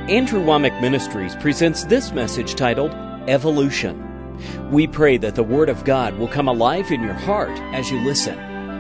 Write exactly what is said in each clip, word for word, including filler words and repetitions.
Andrew Wommack Ministries presents this message titled, Evolution. We pray that the Word of God will come alive in your heart as you listen.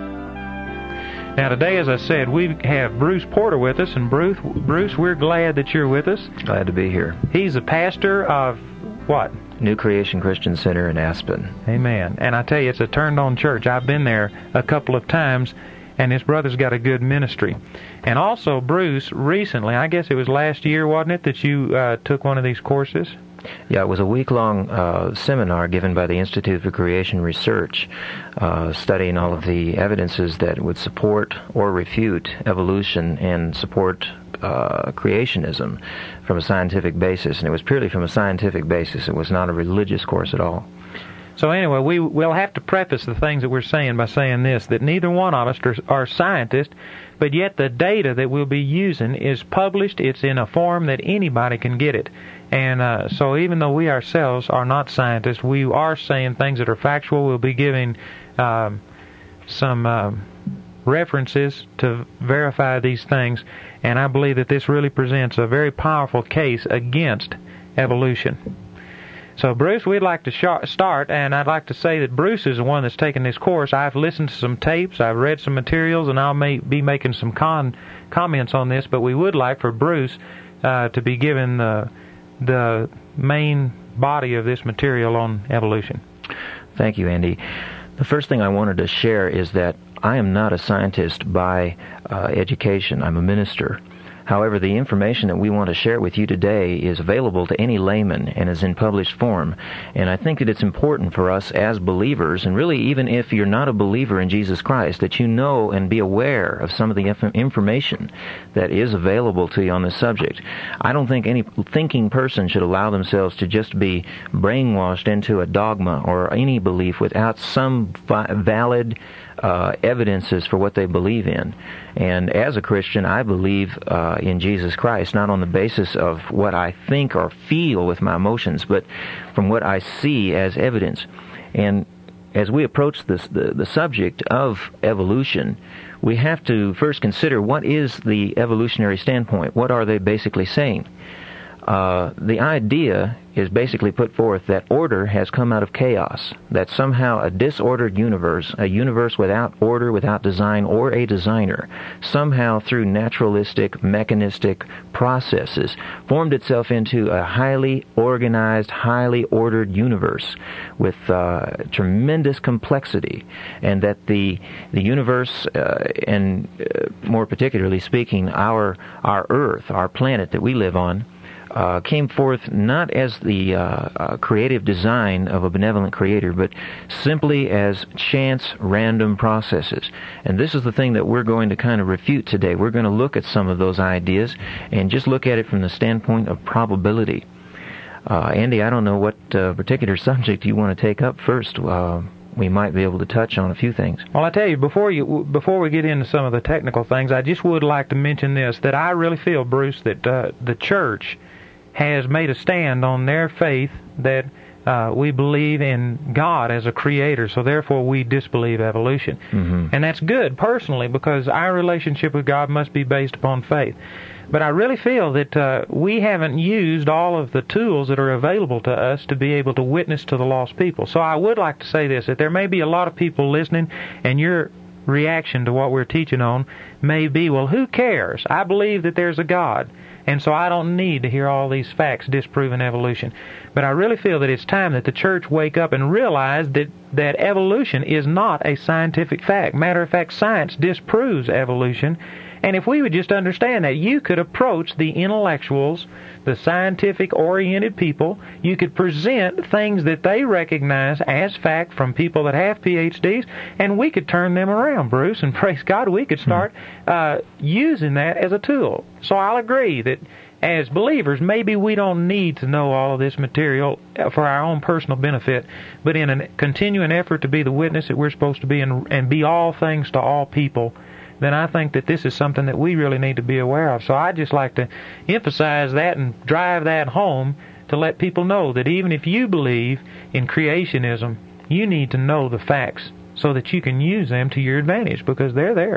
Now today, as I said, we have Bruce Porter with us, and Bruce, Bruce, we're glad that you're with us. Glad to be here. He's a pastor of what? New Creation Christian Center in Aspen. Amen. And I tell you, it's a turned-on church. I've been there a couple of times, and his brother's got a good ministry. And also, Bruce, recently, I guess it was last year, wasn't it, that you uh, took one of these courses? Yeah, it was a week-long uh, seminar given by the Institute for Creation Research, uh, studying all of the evidences that would support or refute evolution and support uh, creationism from a scientific basis. And it was purely from a scientific basis. It was not a religious course at all. So anyway, we will have to preface the things that we're saying by saying this, that neither one of us are, are scientists, but yet the data that we'll be using is published. It's in a form that anybody can get it. And uh, so even though we ourselves are not scientists, we are saying things that are factual. We'll be giving um, some uh, references to verify these things, and I believe that this really presents a very powerful case against evolution. So, Bruce, we'd like to sh- start, and I'd like to say that Bruce is the one that's taken this course. I've listened to some tapes, I've read some materials, and I'll may- be making some con- comments on this, but we would like for Bruce uh, to be given the, the main body of this material on evolution. Thank you, Andy. The first thing I wanted to share is that I am not a scientist by uh, education. I'm a minister. However, the information that we want to share with you today is available to any layman and is in published form. And I think that it's important for us as believers, and really even if you're not a believer in Jesus Christ, that you know and be aware of some of the information that is available to you on this subject. I don't think any thinking person should allow themselves to just be brainwashed into a dogma or any belief without some valid Uh, evidences for what they believe in. And as a Christian, I believe uh, in Jesus Christ, not on the basis of what I think or feel with my emotions, but from what I see as evidence. And as we approach this, the, the subject of evolution, we have to first consider what is the evolutionary standpoint. What are they basically saying? Uh, the idea is basically put forth that order has come out of chaos, that somehow a disordered universe, a universe without order, without design, or a designer, somehow through naturalistic, mechanistic processes, formed itself into a highly organized, highly ordered universe with uh, tremendous complexity, and that the the universe, uh, and uh, more particularly speaking, our our Earth, our planet that we live on, Uh, came forth not as the uh, uh, creative design of a benevolent creator, but simply as chance, random processes. And this is the thing that we're going to kind of refute today. We're going to look at some of those ideas and just look at it from the standpoint of probability. Uh, Andy, I don't know what uh, particular subject you want to take up first. Uh, we might be able to touch on a few things. Well, I tell you, before you before we get into some of the technical things, I just would like to mention this, that I really feel, Bruce, that uh, the church has made a stand on their faith that uh, we believe in God as a creator, so therefore we disbelieve evolution. Mm-hmm. And that's good, personally, because our relationship with God must be based upon faith. But I really feel that uh, we haven't used all of the tools that are available to us to be able to witness to the lost people. So I would like to say this, that there may be a lot of people listening, and your reaction to what we're teaching on may be, well, who cares? I believe that there's a God, and so I don't need to hear all these facts disproving evolution. But I really feel that it's time that the church wake up and realize that, that evolution is not a scientific fact. Matter of fact, science disproves evolution. And if we would just understand that, you could approach the intellectuals, the scientific-oriented people, you could present things that they recognize as fact from people that have P H Ds, and we could turn them around, Bruce, and praise God, we could start uh, using that as a tool. So I'll agree that as believers, maybe we don't need to know all of this material for our own personal benefit, but in a continuing effort to be the witness that we're supposed to be and, and be all things to all people, then I think that this is something that we really need to be aware of. So I'd just like to emphasize that and drive that home to let people know that even if you believe in creationism, you need to know the facts so that you can use them to your advantage, because they're there.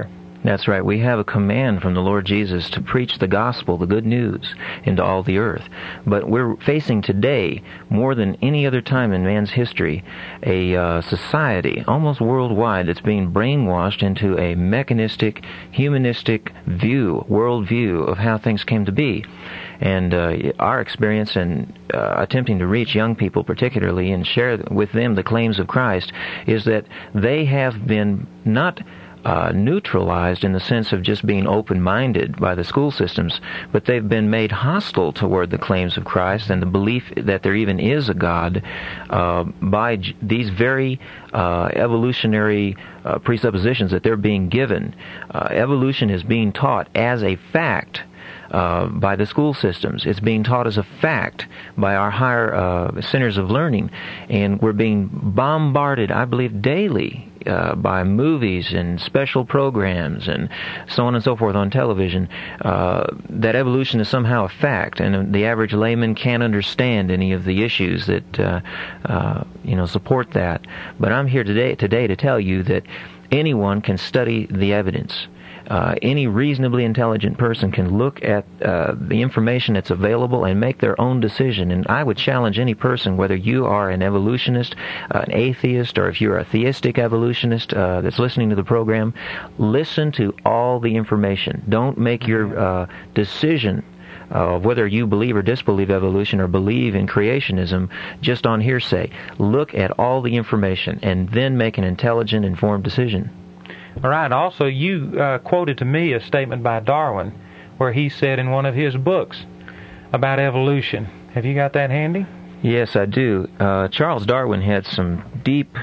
That's right. We have a command from the Lord Jesus to preach the gospel, the good news, into all the earth. But we're facing today, more than any other time in man's history, a uh, society, almost worldwide, that's being brainwashed into a mechanistic, humanistic view, worldview of how things came to be. And uh, our experience in uh, attempting to reach young people particularly and share with them the claims of Christ is that they have been not uh, neutralized in the sense of just being open-minded by the school systems, but they've been made hostile toward the claims of Christ and the belief that there even is a God uh, by j- these very uh, evolutionary uh, presuppositions that they're being given. Uh, evolution is being taught as a fact Uh, by the school systems. It's being taught as a fact by our higher uh, centers of learning, and we're being bombarded, I believe, daily uh, by movies and special programs and so on and so forth on television, uh, that evolution is somehow a fact, and the average layman can't understand any of the issues that uh, uh, you know support that. But I'm here today today to tell you that anyone can study the evidence. Uh, any reasonably intelligent person can look at uh, the information that's available and make their own decision. And I would challenge any person, whether you are an evolutionist, uh, an atheist, or if you're a theistic evolutionist uh, that's listening to the program, listen to all the information. Don't make your uh, decision of uh, whether you believe or disbelieve evolution or believe in creationism just on hearsay. Look at all the information and then make an intelligent, informed decision. All right. Also, you uh, quoted to me a statement by Darwin where he said in one of his books about evolution. Have you got that handy? Yes, I do. Uh, Charles Darwin had some deep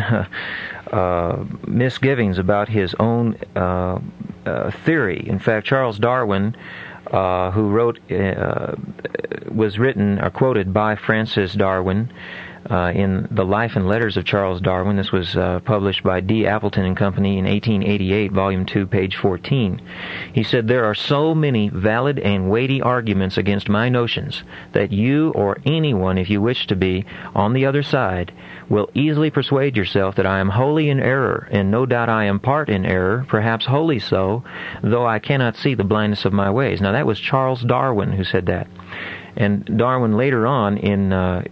uh, misgivings about his own uh, uh, theory. In fact, Charles Darwin, uh, who wrote, uh, was written or quoted by Francis Darwin, Uh, in The Life and Letters of Charles Darwin. This was uh, published by D. Appleton and Company in eighteen eighty-eight, Volume two, page fourteen. He said, "There are so many valid and weighty arguments against my notions that you or anyone, if you wish to be on the other side, will easily persuade yourself that I am wholly in error, and no doubt I am part in error, perhaps wholly so, though I cannot see the blindness of my ways." Now that was Charles Darwin who said that. And Darwin later on, in uh,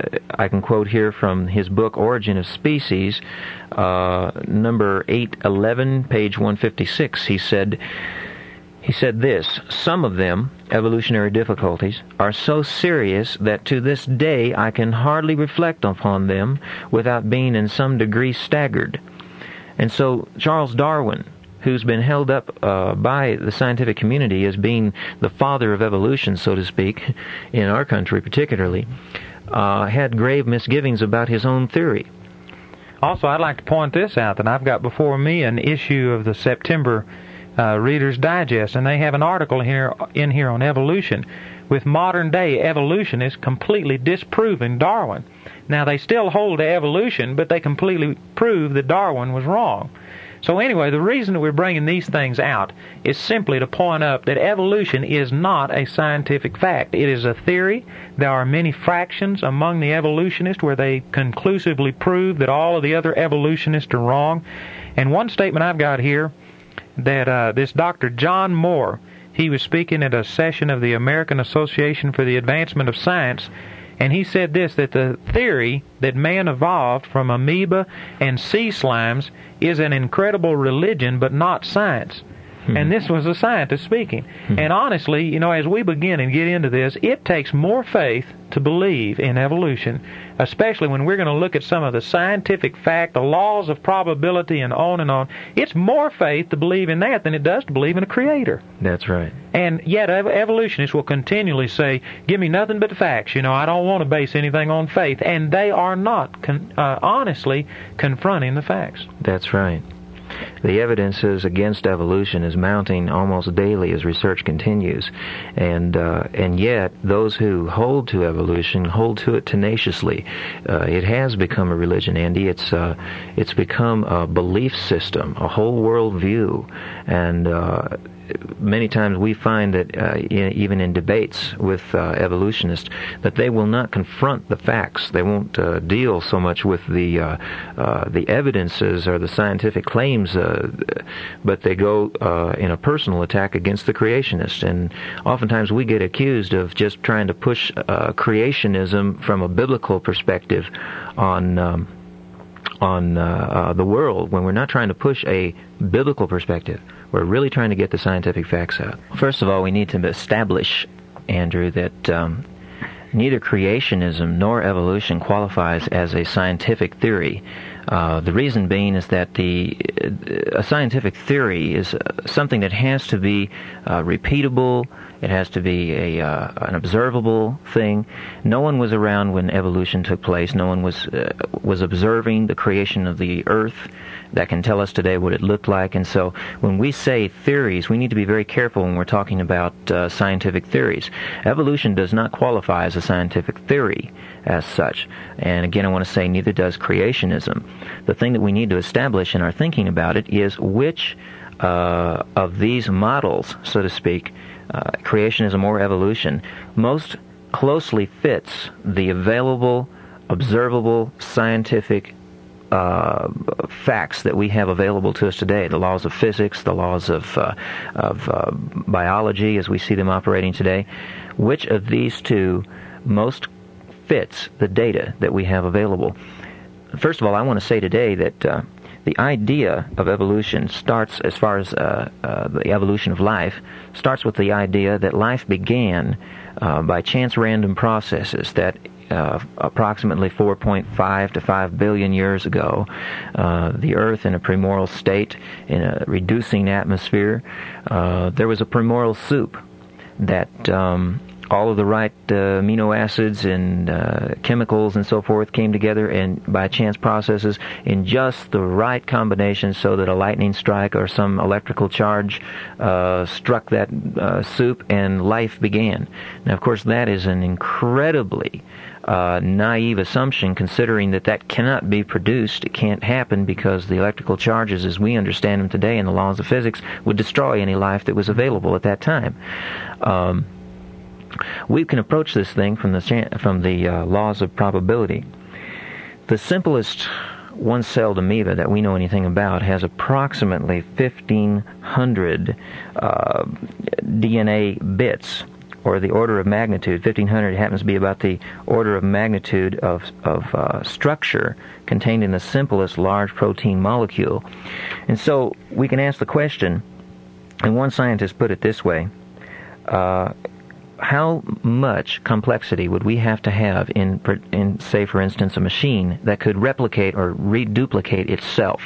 I can quote here from his book Origin of Species, uh, number eight eleven, page one fifty-six, he said, he said this, "Some of them, evolutionary difficulties, are so serious that to this day I can hardly reflect upon them without being in some degree staggered." And so Charles Darwin, who's been held up uh, by the scientific community as being the father of evolution, so to speak, in our country particularly, uh, had grave misgivings about his own theory. Also, I'd like to point this out, that I've got before me an issue of the September uh, Reader's Digest, and they have an article here in here on evolution, with modern-day evolutionists completely disproving Darwin. Now, they still hold to evolution, but they completely prove that Darwin was wrong. So anyway, the reason that we're bringing these things out is simply to point up that evolution is not a scientific fact. It is a theory. There are many fractions among the evolutionists where they conclusively prove that all of the other evolutionists are wrong. And one statement I've got here, that uh, this Doctor John Moore, he was speaking at a session of the American Association for the Advancement of Science, and he said this, that the theory that man evolved from amoeba and sea slimes is an incredible religion, but not science. Hmm. And this was a scientist speaking. Hmm. And honestly, you know, as we begin and get into this, it takes more faith to believe in evolution, especially when we're going to look at some of the scientific fact, the laws of probability, and on and on. It's more faith to believe in that than it does to believe in a creator. That's right. And yet evolutionists will continually say, give me nothing but facts. You know, I don't want to base anything on faith. And they are not con- uh, honestly confronting the facts. That's right. The evidences against evolution is mounting almost daily as research continues, and uh, and yet those who hold to evolution hold to it tenaciously. Uh, it has become a religion, Andy. It's uh, it's become a belief system, a whole world view, and uh, many times we find that uh, in, even in debates with uh, evolutionists, that they will not confront the facts. They won't uh, deal so much with the uh, uh, the evidences or the scientific claims, uh, but they go uh, in a personal attack against the creationists. And oftentimes we get accused of just trying to push uh, creationism from a biblical perspective on um, on uh, uh, the world, when we're not trying to push a biblical perspective. We're really trying to get the scientific facts out. First of all, we need to establish, Andrew, that um, neither creationism nor evolution qualifies as a scientific theory. Uh, the reason being is that the a scientific theory is something that has to be uh, repeatable. It has to be a uh, an observable thing. No one was around when evolution took place. No one was uh, was observing the creation of the earth that can tell us today what it looked like. And so when we say theories, we need to be very careful when we're talking about uh, scientific theories. Evolution does not qualify as a scientific theory as such. And again, I want to say neither does creationism. The thing that we need to establish in our thinking about it is which uh, of these models, so to speak, uh, creationism or evolution, most closely fits the available, observable, scientific Uh, facts that we have available to us today, the laws of physics, the laws of, uh, of uh, biology as we see them operating today. Which of these two most fits the data that we have available? First of all, I want to say today that uh, the idea of evolution starts, as far as uh, uh, the evolution of life, starts with the idea that life began uh, by chance random processes, that Uh, approximately four point five to five billion years ago, uh, the Earth in a primordial state, in a reducing atmosphere, uh, there was a primordial soup that um, all of the right uh, amino acids and uh, chemicals and so forth came together, and by chance processes in just the right combination so that a lightning strike or some electrical charge uh, struck that uh, soup and life began. Now, of course, that is an incredibly Uh, naive assumption, considering that that cannot be produced. It can't happen because the electrical charges as we understand them today in the laws of physics would destroy any life that was available at that time. Um, we can approach this thing from the from the uh, laws of probability. The simplest one-celled amoeba that we know anything about has approximately fifteen hundred uh, D N A bits, or the order of magnitude. fifteen hundred happens to be about the order of magnitude of, of uh, structure contained in the simplest large protein molecule. And so we can ask the question, and one scientist put it this way, uh, how much complexity would we have to have in, in, say, for instance, a machine that could replicate or reduplicate itself?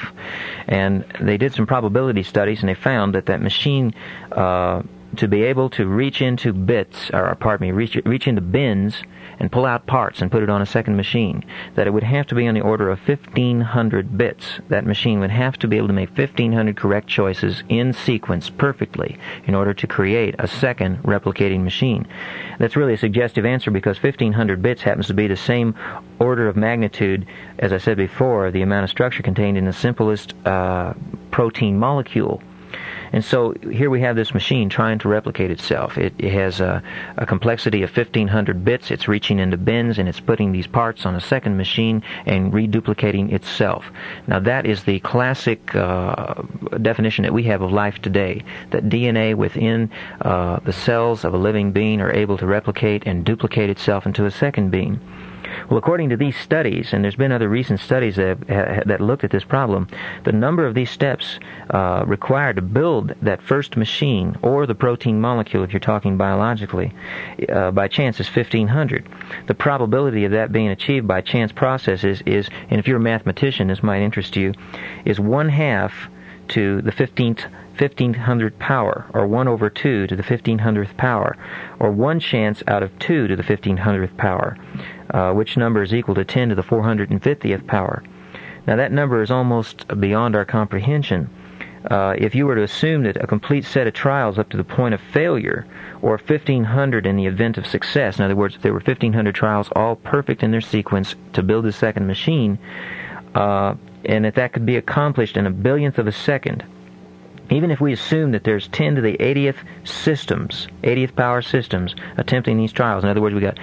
And they did some probability studies, and they found that that machine uh, to be able to reach into bits, or pardon me, reach, reach into bins and pull out parts and put it on a second machine, that it would have to be on the order of fifteen hundred bits. That machine would have to be able to make fifteen hundred correct choices in sequence perfectly in order to create a second replicating machine. That's really a suggestive answer, because fifteen hundred bits happens to be the same order of magnitude, as I said before, the amount of structure contained in the simplest uh, protein molecule. And so here we have this machine trying to replicate itself. It, it has a, a complexity of fifteen hundred bits. It's reaching into bins, and it's putting these parts on a second machine and reduplicating itself. Now that is the classic uh, definition that we have of life today, that D N A within uh, the cells of a living being are able to replicate and duplicate itself into a second being. Well, according to these studies, and there's been other recent studies that, have, that looked at this problem, the number of these steps uh, required to build that first machine, or the protein molecule if you're talking biologically, uh, by chance is fifteen hundred. The probability of that being achieved by chance processes is, and if you're a mathematician, this might interest you, is one half to the fifteenth fifteen hundredth power, or one over two to the fifteen hundredth power, or one chance out of two to the fifteen hundredth power, uh, which number is equal to ten to the four hundred fiftieth power. Now that number is almost beyond our comprehension. Uh, if you were to assume that a complete set of trials up to the point of failure, or fifteen hundred in the event of success, in other words, if there were fifteen hundred trials all perfect in their sequence to build a second machine, uh, and that that could be accomplished in a billionth of a second, even if we assume that there's ten to the eightieth systems, eightieth power systems attempting these trials, in other words, we got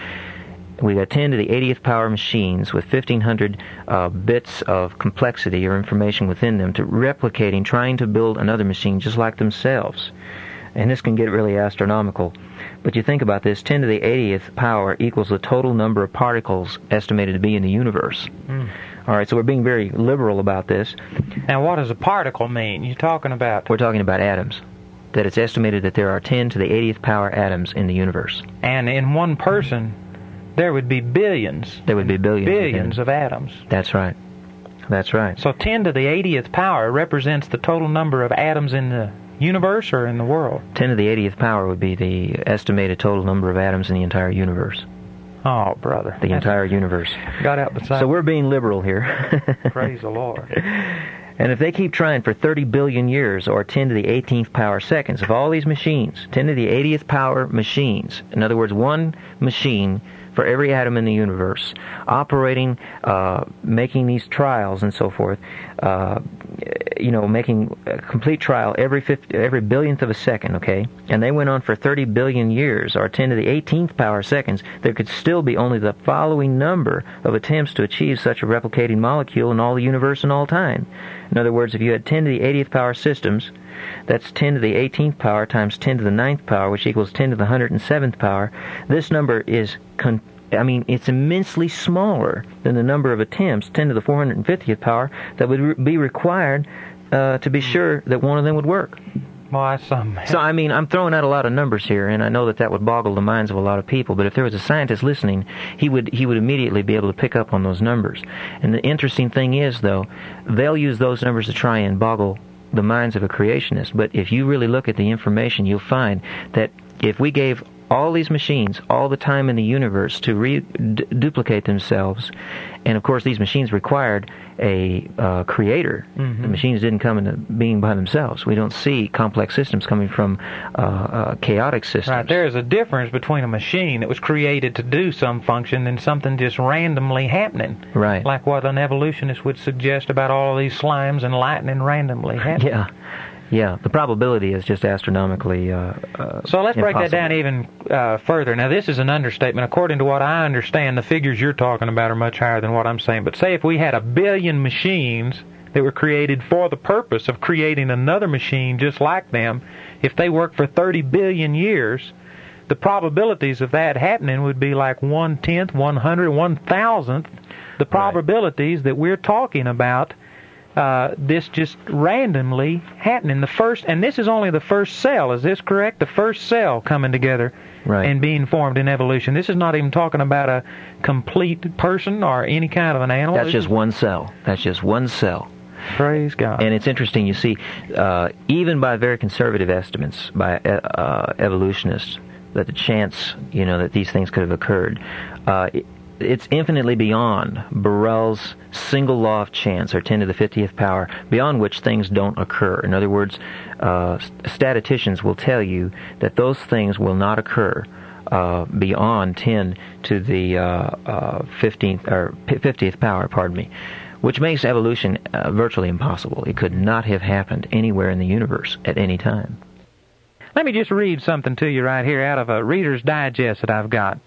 we got ten to the eightieth power machines with fifteen hundred uh, bits of complexity or information within them to replicating, trying to build another machine just like themselves. And this can get really astronomical. But you think about this, ten to the eightieth power equals the total number of particles estimated to be in the universe. Mm. All right, so we're being very liberal about this. Now, what does a particle mean? You're talking about... We're talking about atoms. That it's estimated that there are ten to the eightieth power atoms in the universe. And in one person, there would be billions. There would be billions. Billions of, of atoms. That's right. That's right. So ten to the eightieth power represents the total number of atoms in the universe or in the world? ten to the eightieth power would be the estimated total number of atoms in the entire universe. Oh, brother. The entire universe. Got out beside. So we're being liberal here. Praise the Lord. And if they keep trying for thirty billion years, or ten to the eighteenth power seconds, if all these machines, ten to the eightieth power machines, in other words, one machine for every atom in the universe, operating, uh, making these trials and so forth, uh, you know, making a complete trial every fifty, every billionth of a second, okay? And they went on for thirty billion years, or ten to the eighteenth power seconds, there could still be only the following number of attempts to achieve such a replicating molecule in all the universe and all time. In other words, if you had ten to the eightieth power systems, that's ten to the eighteenth power times ten to the ninth power, which equals ten to the one hundred seventh power. This number is, con- I mean, it's immensely smaller than the number of attempts, ten to the four hundred fiftieth power, that would re- be required uh, to be sure that one of them would work. Well, some... So, I mean, I'm throwing out a lot of numbers here, and I know that that would boggle the minds of a lot of people, but if there was a scientist listening, he would he would immediately be able to pick up on those numbers. And the interesting thing is, though, they'll use those numbers to try and boggle the minds of a creationist, but if you really look at the information, you'll find that if we gave all these machines all the time in the universe to re- d- duplicate themselves, and of course these machines required a uh, creator. Mm-hmm. The machines didn't come into being by themselves. We don't see complex systems coming from uh, uh, chaotic systems. Right. There is a difference between a machine that was created to do some function and something just randomly happening. Right. Like what an evolutionist would suggest about all of these slimes and lightning randomly happening. Yeah. Yeah, the probability is just astronomically uh, uh, So let's break impossible. that down even uh, further. Now, this is an understatement. According to what I understand, the figures you're talking about are much higher than what I'm saying. But say if we had a billion machines that were created for the purpose of creating another machine just like them, if they worked for thirty billion years, the probabilities of that happening would be like one-tenth, one hundred, one thousandth the probabilities right. that we're talking about Uh, this just randomly happening. The first, and this is only the first cell. Is this correct? The first cell coming together right. and being formed in evolution. This is not even talking about a complete person or any kind of an animal. That's this just one cell. That's just one cell. Praise God. And it's interesting. You see, uh, even by very conservative estimates by uh, evolutionists, that the chance, you know, that these things could have occurred. Uh, it, It's infinitely beyond Borel's single law of chance, or ten to the fiftieth power, beyond which things don't occur. In other words, uh, statisticians will tell you that those things will not occur uh, beyond ten to the uh, uh, fifteenth or fiftieth power. Pardon me, which makes evolution uh, virtually impossible. It could not have happened anywhere in the universe at any time. Let me just read something to you right here out of a Reader's Digest that I've got.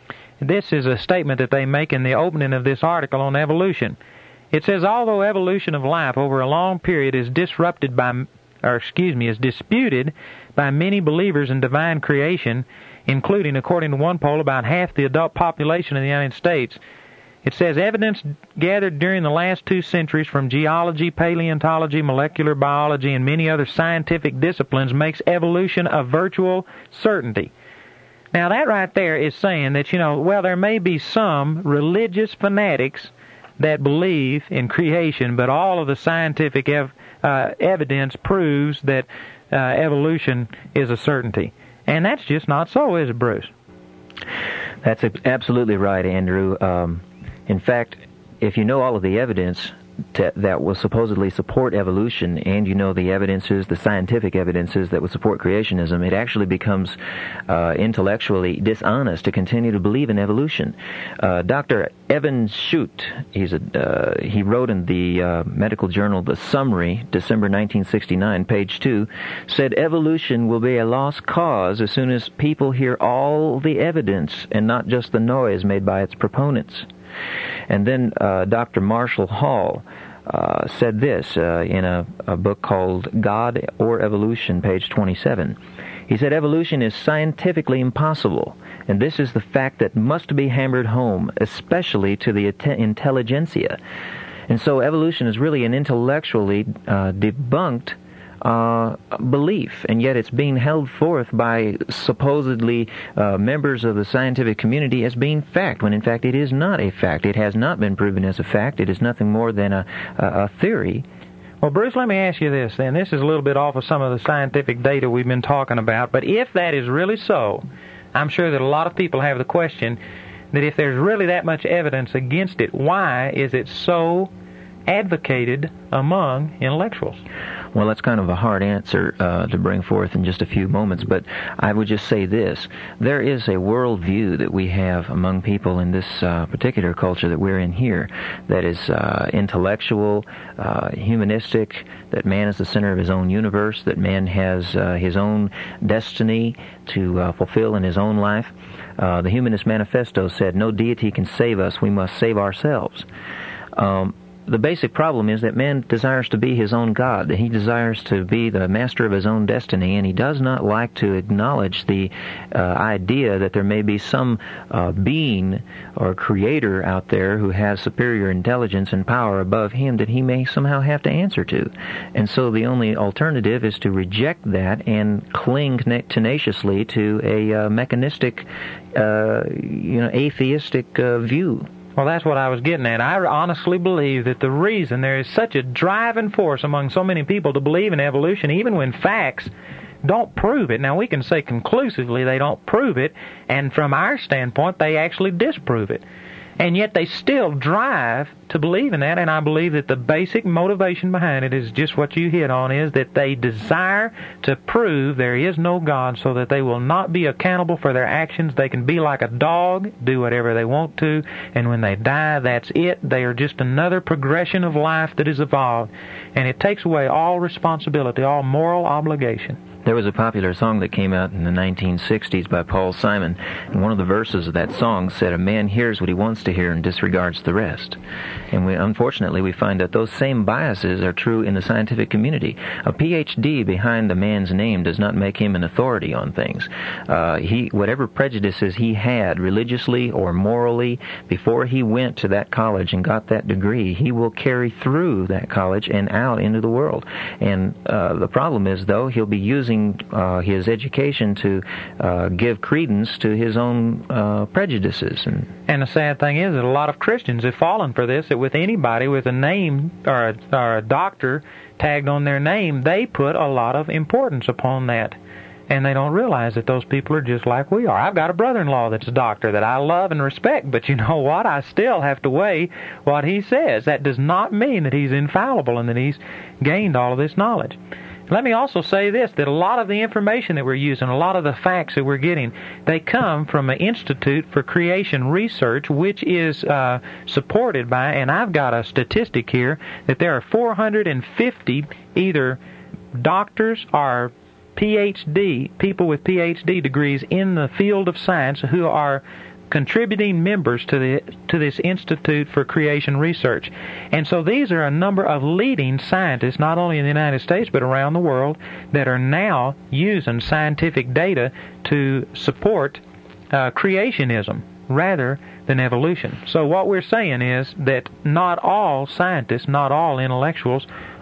This is a statement that they make in the opening of this article on evolution. It says, although evolution of life over a long period is disrupted by, or excuse me, is disputed by many believers in divine creation, including, according to one poll, about half the adult population of the United States, it says, evidence gathered during the last two centuries from geology, paleontology, molecular biology, and many other scientific disciplines makes evolution a virtual certainty. Now, that right there is saying that, you know, well, there may be some religious fanatics that believe in creation, but all of the scientific ev- uh, evidence proves that uh, evolution is a certainty. And that's just not so, is it, Bruce? That's absolutely right, Andrew. Um, in fact, if you know all of the evidence, to, that will supposedly support evolution, and you know the evidences, the scientific evidences that would support creationism, it actually becomes uh, intellectually dishonest to continue to believe in evolution. Uh, Doctor Evan Schutt, he's a, uh, he wrote in the uh, medical journal The Summary, December nineteen sixty-nine, page two, said evolution will be a lost cause as soon as people hear all the evidence and not just the noise made by its proponents. And then uh, Doctor Marshall Hall uh, said this uh, in a, a book called God or Evolution, page twenty-seven. He said, evolution is scientifically impossible, and this is the fact that must be hammered home, especially to the intelligentsia. And so evolution is really an intellectually uh, debunked uh, belief, and yet it's being held forth by supposedly uh, members of the scientific community as being fact, when in fact it is not a fact. It has not been proven as a fact. It is nothing more than a, a, a theory. Well, Bruce, let me ask you this then. This is a little bit off of some of the scientific data we've been talking about, but if that is really so, I'm sure that a lot of people have the question that if there's really that much evidence against it, why is it so advocated among intellectuals? Well, that's kind of a hard answer uh, to bring forth in just a few moments, but I would just say this. There is a worldview that we have among people in this uh, particular culture that we're in here that is uh, intellectual, uh, humanistic, that man is the center of his own universe, that man has uh, his own destiny to uh, fulfill in his own life. Uh, the Humanist Manifesto said, no deity can save us, we must save ourselves. Um, The basic problem is that man desires to be his own God, that he desires to be the master of his own destiny, and he does not like to acknowledge the uh, idea that there may be some uh, being or creator out there who has superior intelligence and power above him that he may somehow have to answer to. And so the only alternative is to reject that and cling tenaciously to a uh, mechanistic, uh, you know, atheistic uh, view. Well, that's what I was getting at. I honestly believe that the reason there is such a driving force among so many people to believe in evolution, even when facts don't prove it. Now, we can say conclusively they don't prove it, and from our standpoint, they actually disprove it. And yet they still drive to believe in that, and I believe that the basic motivation behind it is just what you hit on, is that they desire to prove there is no God so that they will not be accountable for their actions. They can be like a dog, do whatever they want to, and when they die, that's it. They are just another progression of life that has evolved, and it takes away all responsibility, all moral obligation. There was a popular song that came out in the nineteen sixties by Paul Simon, and one of the verses of that song said, a man hears what he wants to hear and disregards the rest. And we, unfortunately, we find that those same biases are true in the scientific community. A P H D behind a man's name does not make him an authority on things. Uh, he, whatever prejudices he had, religiously or morally, before he went to that college and got that degree, he will carry through that college and out into the world. And uh, the problem is, though, he'll be using Uh, his education to uh, give credence to his own uh, prejudices. And, and the sad thing is that a lot of Christians have fallen for this, that with anybody with a name or a, or a doctor tagged on their name, they put a lot of importance upon that. And they don't realize that those people are just like we are. I've got a brother-in-law that's a doctor that I love and respect, but you know what? I still have to weigh what he says. That does not mean that he's infallible and that he's gained all of this knowledge. Let me also say this, that a lot of the information that we're using, a lot of the facts that we're getting, they come from an Institute for Creation Research, which is uh, supported by, and I've got a statistic here, that there are four hundred fifty either doctors or P H D, people with P H D degrees in the field of science who are contributing members to the to this Institute for Creation Research. And so these are a number of leading scientists, not only in the United States but around the world, that are now using scientific data to support uh, creationism rather than evolution. So what we're saying is that not all scientists, not all intellectuals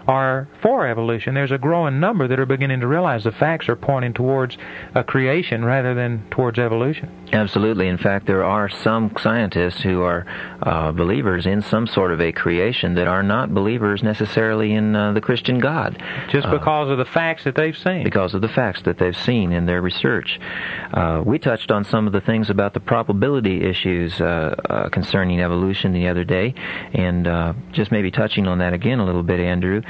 are for evolution. There's a growing number that are beginning to realize the facts are pointing towards a creation rather than towards evolution. Absolutely. In fact, there are some scientists who are uh, believers in some sort of a creation that are not believers necessarily in uh, the Christian God. Just because uh, of the facts that they've seen. Because of the facts that they've seen in their research. Uh, we touched on some of the things about the probability issues uh, uh, concerning evolution the other day, and uh, just maybe touching on that again a little bit, Andrew.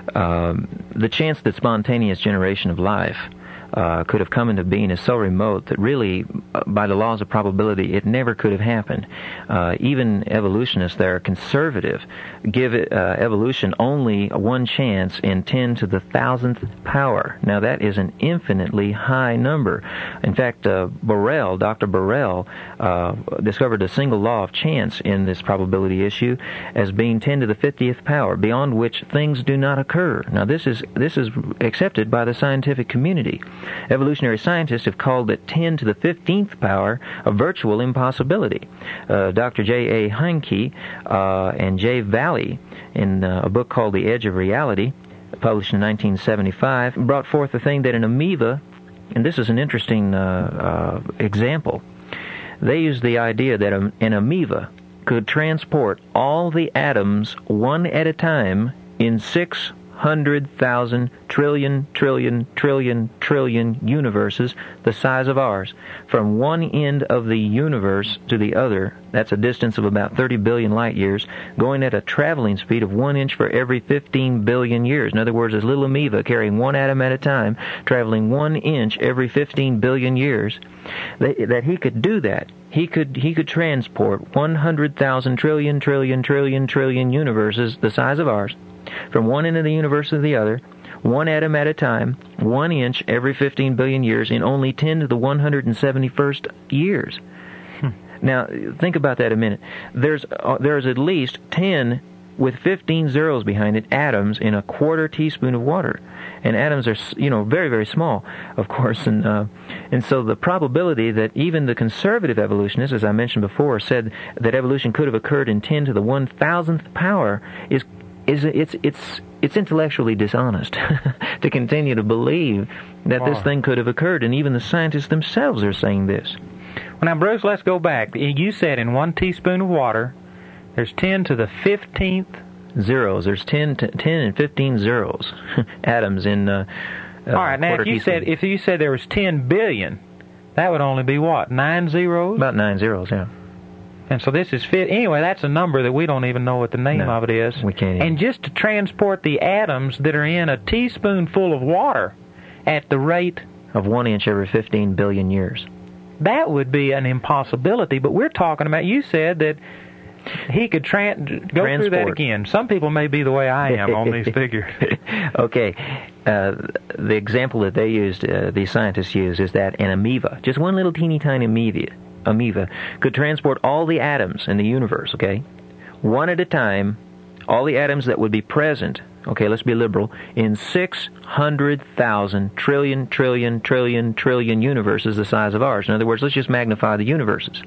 Um, the chance that spontaneous generation of life uh, could have come into being is so remote that really, uh, by the laws of probability, it never could have happened. Uh, even evolutionists that are conservative give it, uh, evolution only one chance in ten to the thousandth power. Now that is an infinitely high number. In fact, uh, Borel, Doctor Borel, uh, discovered a single law of chance in this probability issue as being ten to the fiftieth power, beyond which things do not occur. Now this is this is accepted by the scientific community. Evolutionary scientists have called it ten to the fifteenth power a virtual impossibility. Uh, Doctor J A Heinke uh, and Jay Valley, in uh, a book called The Edge of Reality, published in nineteen seventy-five, brought forth the thing that an amoeba, and this is an interesting uh, uh, example, they used the idea that an amoeba could transport all the atoms one at a time in six hundred thousand trillion, trillion, trillion, trillion universes the size of ours, from one end of the universe to the other. That's a distance of about thirty billion light years, going at a traveling speed of one inch for every fifteen billion years. In other words, this little amoeba carrying one atom at a time, traveling one inch every fifteen billion years. That, that he could do that. He could he could transport one hundred thousand trillion, trillion, trillion, trillion universes the size of ours, from one end of the universe to the other, one atom at a time, one inch every fifteen billion years in only ten to the one hundred seventy-first years. Hmm. Now, think about that a minute. There's uh, there's at least ten with fifteen zeros behind it atoms in a quarter teaspoon of water. And atoms are, you know, very, very small, of course. And uh, and so the probability that even the conservative evolutionists, as I mentioned before, said that evolution could have occurred in ten to the one thousandth power is is it's it's it's intellectually dishonest to continue to believe that wow. this thing could have occurred. And even the scientists themselves are saying this. Well, now, Bruce, let's go back. You said in one teaspoon of water, there's ten to the fifteenth zeros. There's ten, to, ten and fifteen zeros, atoms in. Uh, uh, All right. Now, if you teaspoon. said if you said there was ten billion, that would only be what, nine zeros? About nine zeros, yeah. And so this is fit. Anyway, that's a number that we don't even know what the name no, of it is. We can't. Even. And just to transport the atoms that are in a teaspoonful of water at the rate of one inch every fifteen billion years, that would be an impossibility. But we're talking about. You said that. He could tran- go Transport. through that again. Some people may be the way I am on these figures. Okay. Uh, the example that they used, uh, these scientists used, is that an amoeba, just one little teeny tiny amoeba, amoeba, could transport all the atoms in the universe, okay? One at a time, all the atoms that would be present, okay, let's be liberal, in six hundred thousand trillion, trillion, trillion, trillion universes the size of ours. In other words, let's just magnify the universes.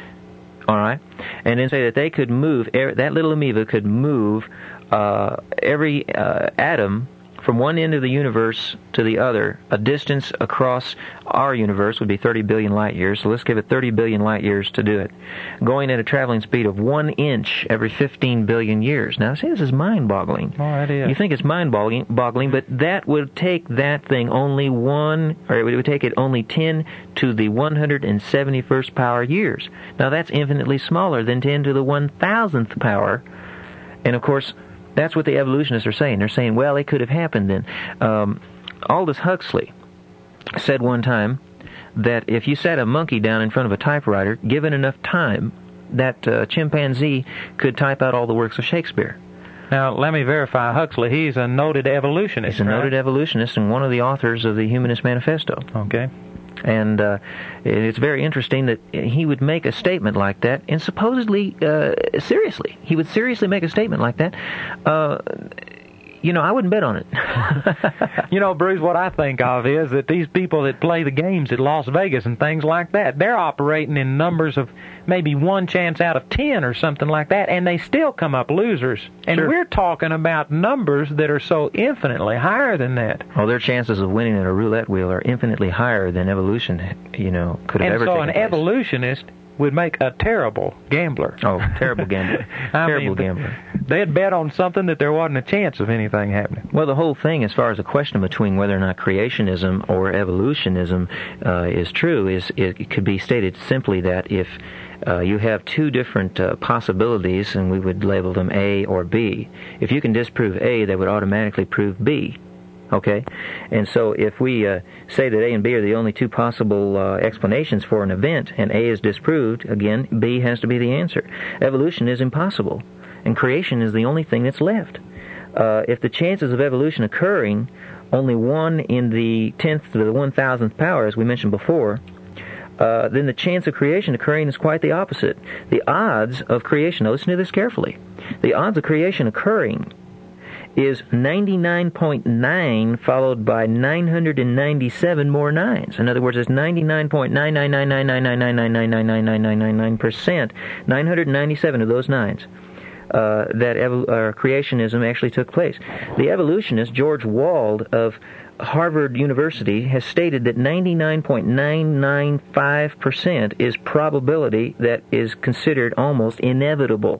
All right, and then say that they could move, that little amoeba could move uh, every uh, atom from one end of the universe to the other. A distance across our universe would be thirty billion light years, so let's give it thirty billion light years to do it. Going at a traveling speed of one inch every fifteen billion years. Now, see, this is mind-boggling. Oh, it is. You think it's mind-boggling, boggling, but that would take that thing only one, or it would take it only ten to the one hundred seventy-first power years. Now, that's infinitely smaller than ten to the one thousandth power. And, of course, that's what the evolutionists are saying. They're saying, well, it could have happened then. Um, Aldous Huxley said one time that if you sat a monkey down in front of a typewriter, given enough time, that uh, chimpanzee could type out all the works of Shakespeare. Now, let me verify Huxley. He's a noted evolutionist, He's a right? noted evolutionist and one of the authors of the Humanist Manifesto. Okay. And uh, it's very interesting that he would make a statement like that, and supposedly, uh, seriously, he would seriously make a statement like that. Uh, you know, I wouldn't bet on it. You know, Bruce, what I think of is that these people that play the games at Las Vegas and things like that, they're operating in numbers of maybe one chance out of ten or something like that, and they still come up losers. And Sure. we're talking about numbers that are so infinitely higher than that. Well, their chances of winning at a roulette wheel are infinitely higher than evolution, you know, could have and ever so taken an place. evolutionist would make a terrible gambler. Oh, terrible gambler. I terrible mean, gambler. They'd bet on something that there wasn't a chance of anything happening. Well, the whole thing, as far as the question between whether or not creationism or evolutionism uh, is true, is it could be stated simply that if uh, you have two different uh, possibilities, and we would label them A or B, if you can disprove A, that would automatically prove B. Okay? And so if we uh, say that A and B are the only two possible uh, explanations for an event, and A is disproved, again, B has to be the answer. Evolution is impossible, and creation is the only thing that's left. Uh, if the chances of evolution occurring only one in the tenth to the one thousandth power, as we mentioned before, uh, then the chance of creation occurring is quite the opposite. The odds of creation, now listen to this carefully, the odds of creation occurring is ninety-nine point nine followed by nine hundred ninety-seven more nines. In other words, it's ninety-nine point nine nine nine nine nine nine nine nine nine nine nine nine nine nine nine percent, nine hundred ninety-seven of those nines, uh, that evo- uh, creationism actually took place. The evolutionist George Wald of Harvard University has stated that ninety-nine point nine nine five percent is probability that is considered almost inevitable.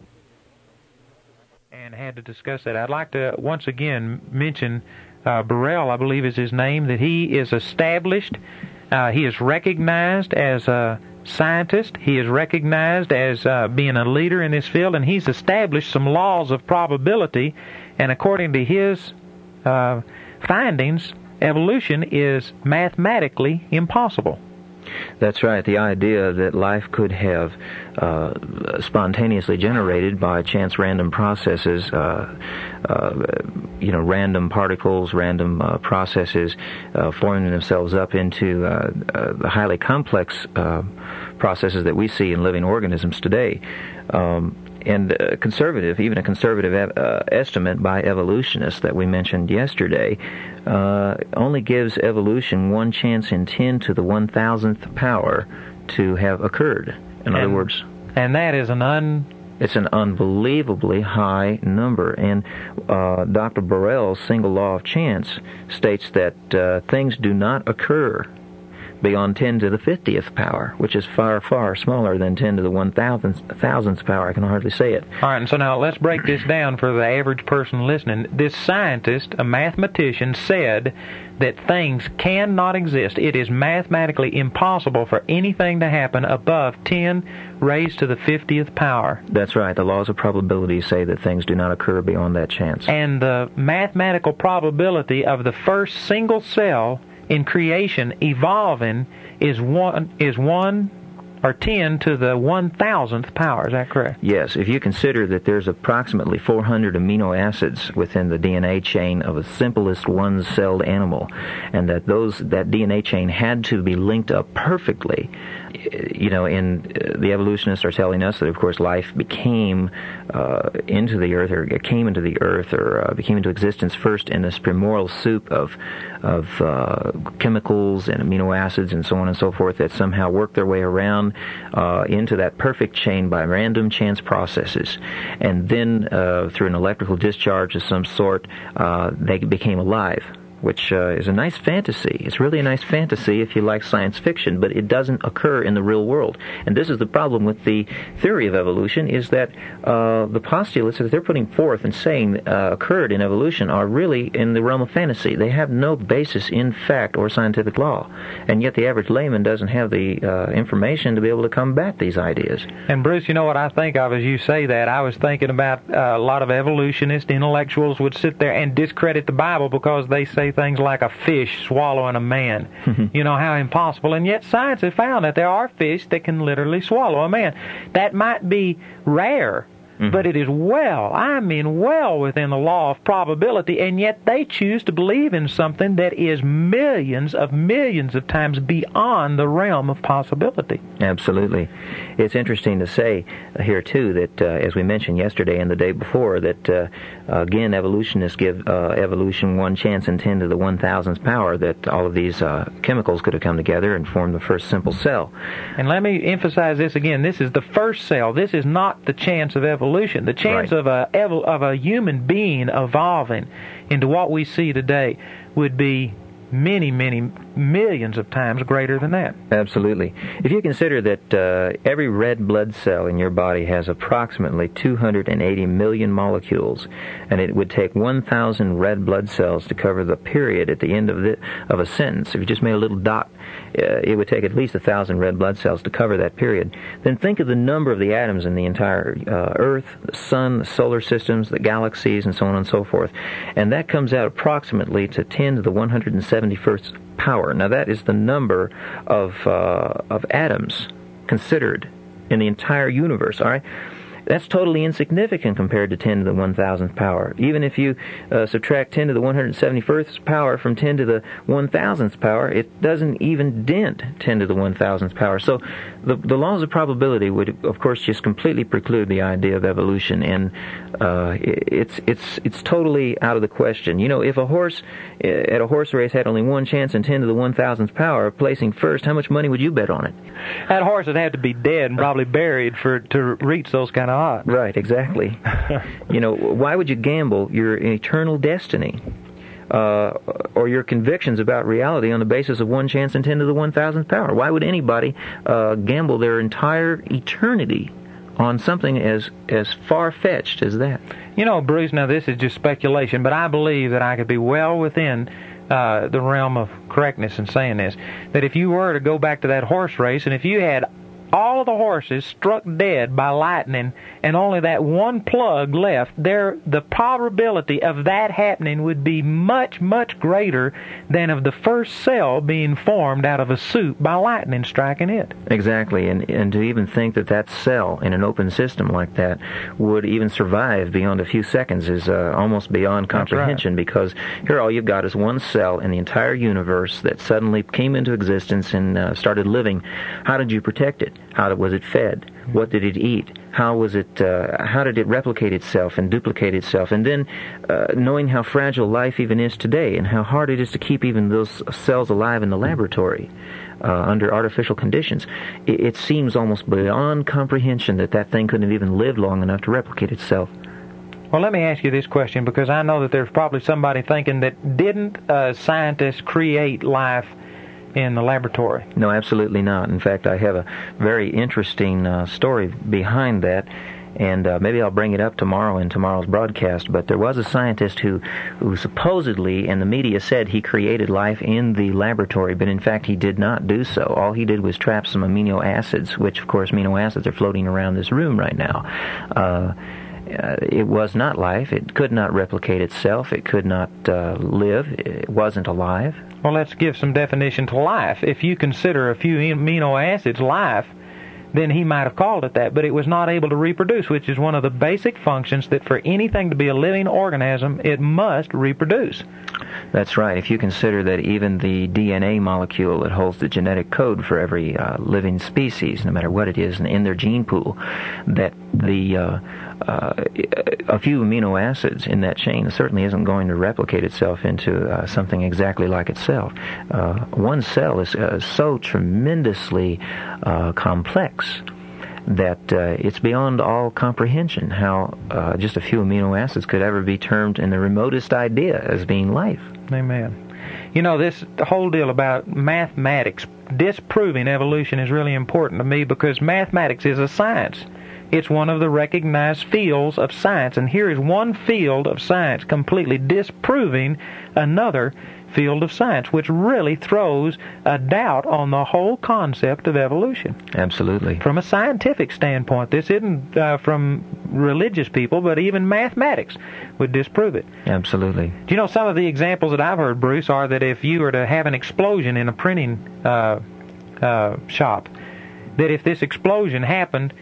And had to discuss that. I'd like to once again mention uh, Burrell, I believe is his name, that he is established, uh, he is recognized as a scientist, he is recognized as uh, being a leader in this field, and he's established some laws of probability, and according to his uh, findings, evolution is mathematically impossible. That's right. The idea that life could have uh, spontaneously generated by chance random processes, uh, uh, you know, random particles, random uh, processes uh, forming themselves up into uh, uh, the highly complex uh, processes that we see in living organisms today. Um, And a conservative, even a conservative uh, estimate by evolutionists that we mentioned yesterday, uh, only gives evolution one chance in ten to the one thousandth power to have occurred. In and, other words, and that is an un. It's an unbelievably high number. And uh, Doctor Burrell's single law of chance states that uh, things do not occur beyond ten to the fiftieth power, which is far, far smaller than ten to the one thousandth power. I can hardly say it. All right, and so now let's break this down for the average person listening. This scientist, a mathematician, said that things cannot exist. It is mathematically impossible for anything to happen above ten raised to the fiftieth power. That's right. The laws of probability say that things do not occur beyond that chance. And the mathematical probability of the first single cell in creation evolving is one is one or ten to the one thousandth power. Is that correct? Yes. If you consider that there's approximately four hundred amino acids within the D N A chain of the simplest one-celled animal, and that those that D N A chain had to be linked up perfectly, you know, and the evolutionists are telling us that, of course, life became uh, into the earth, or came into the earth, or uh, became into existence first in this primordial soup of of uh, chemicals and amino acids and so on and so forth that somehow worked their way around uh, into that perfect chain by random chance processes. And then uh, through an electrical discharge of some sort, uh, they became alive, which uh, is a nice fantasy. It's really a nice fantasy if you like science fiction, but it doesn't occur in the real world. And this is the problem with the theory of evolution, is that uh, the postulates that they're putting forth and saying uh, occurred in evolution are really in the realm of fantasy. They have no basis in fact or scientific law. And yet the average layman doesn't have the uh, information to be able to combat these ideas. And Bruce, you know what I think of as you say that? I was thinking about uh, a lot of evolutionist intellectuals would sit there and discredit the Bible because they say things like a fish swallowing a man. You know, how impossible. And yet science has found that there are fish that can literally swallow a man. That might be rare, Mm-hmm. But it is well, I mean well within the law of probability, and yet they choose to believe in something that is millions of millions of times beyond the realm of possibility. Absolutely. It's interesting to say here, too, that uh, as we mentioned yesterday and the day before, that uh, again, evolutionists give uh, evolution one chance in ten to the one thousandth power, that all of these uh, chemicals could have come together and formed the first simple cell. And let me emphasize this again. This is the first cell. This is not the chance of evolution. Evolution. The chance right. of a of a human being evolving into what we see today would be many, many millions of times greater than that. Absolutely. If you consider that uh, every red blood cell in your body has approximately two hundred eighty million molecules, and it would take one thousand red blood cells to cover the period at the end of the of a sentence. If you just made a little dot, uh, it would take at least a thousand red blood cells to cover that period. Then think of the number of the atoms in the entire uh, Earth, the Sun, the solar systems, the galaxies, and so on and so forth. And that comes out approximately to ten to the one hundred seventy-first power. Now that is the number of uh, of atoms considered in the entire universe. All right, that's totally insignificant compared to ten to the one thousandth power. Even if you uh, subtract ten to the one hundred seventy-first power from ten to the one thousandth power, it doesn't even dent ten to the one thousandth power. So the the laws of probability would, of course, just completely preclude the idea of evolution, and uh, it's it's it's totally out of the question. You know, if a horse at a horse race had only one chance in ten to the one thousandth power of placing first, how much money would you bet on it? That horse would have to be dead and probably buried for to reach those kind of odds. Right, exactly. You know, why would you gamble your eternal destiny uh, or your convictions about reality on the basis of one chance in ten to the one thousandth power? Why would anybody uh, gamble their entire eternity on something as as far-fetched as that? You know, Bruce, now this is just speculation, but I believe that I could be well within uh, the realm of correctness in saying this, that if you were to go back to that horse race, and if you had all of the horses struck dead by lightning and only that one plug left, there the probability of that happening would be much, much greater than of the first cell being formed out of a soup by lightning striking it. Exactly, and and to even think that that cell in an open system like that would even survive beyond a few seconds is uh, almost beyond comprehension. Right. Because here all you've got is one cell in the entire universe that suddenly came into existence and uh, started living. How did you protect it? How was it fed? What did it eat? How was it? Uh, how did it replicate itself and duplicate itself? And then, uh, knowing how fragile life even is today, and how hard it is to keep even those cells alive in the laboratory uh, under artificial conditions, it, it seems almost beyond comprehension that that thing couldn't have even lived long enough to replicate itself. Well, let me ask you this question, because I know that there's probably somebody thinking that didn't uh, scientists create life in the laboratory? No, absolutely not. In fact, I have a very interesting uh, story behind that, and uh, maybe I'll bring it up tomorrow in tomorrow's broadcast. But there was a scientist who, who supposedly, and the media said he created life in the laboratory, but in fact he did not do so. All he did was trap some amino acids, which of course amino acids are floating around this room right now. Uh, Uh, it was not life. It could not replicate itself. It could not uh, live. It wasn't alive. Well, let's give some definition to life. If you consider a few amino acids life, then he might have called it that, but it was not able to reproduce, which is one of the basic functions that for anything to be a living organism, it must reproduce. That's right. If you consider that even the D N A molecule that holds the genetic code for every uh, living species, no matter what it is, in their gene pool, that the uh, uh, a few amino acids in that chain certainly isn't going to replicate itself into uh, something exactly like itself. Uh, one cell is uh, so tremendously uh, complex that uh, it's beyond all comprehension how uh, just a few amino acids could ever be termed in the remotest idea as being life. Amen. You know, this whole deal about mathematics disproving evolution is really important to me, because mathematics is a science. It's one of the recognized fields of science, and here is one field of science completely disproving another field of science, which really throws a doubt on the whole concept of evolution. Absolutely. From a scientific standpoint, this isn't uh, from religious people, but even mathematics would disprove it. Absolutely. Do you know, some of the examples that I've heard, Bruce, are that if you were to have an explosion in a printing uh, uh, shop, that if this explosion happened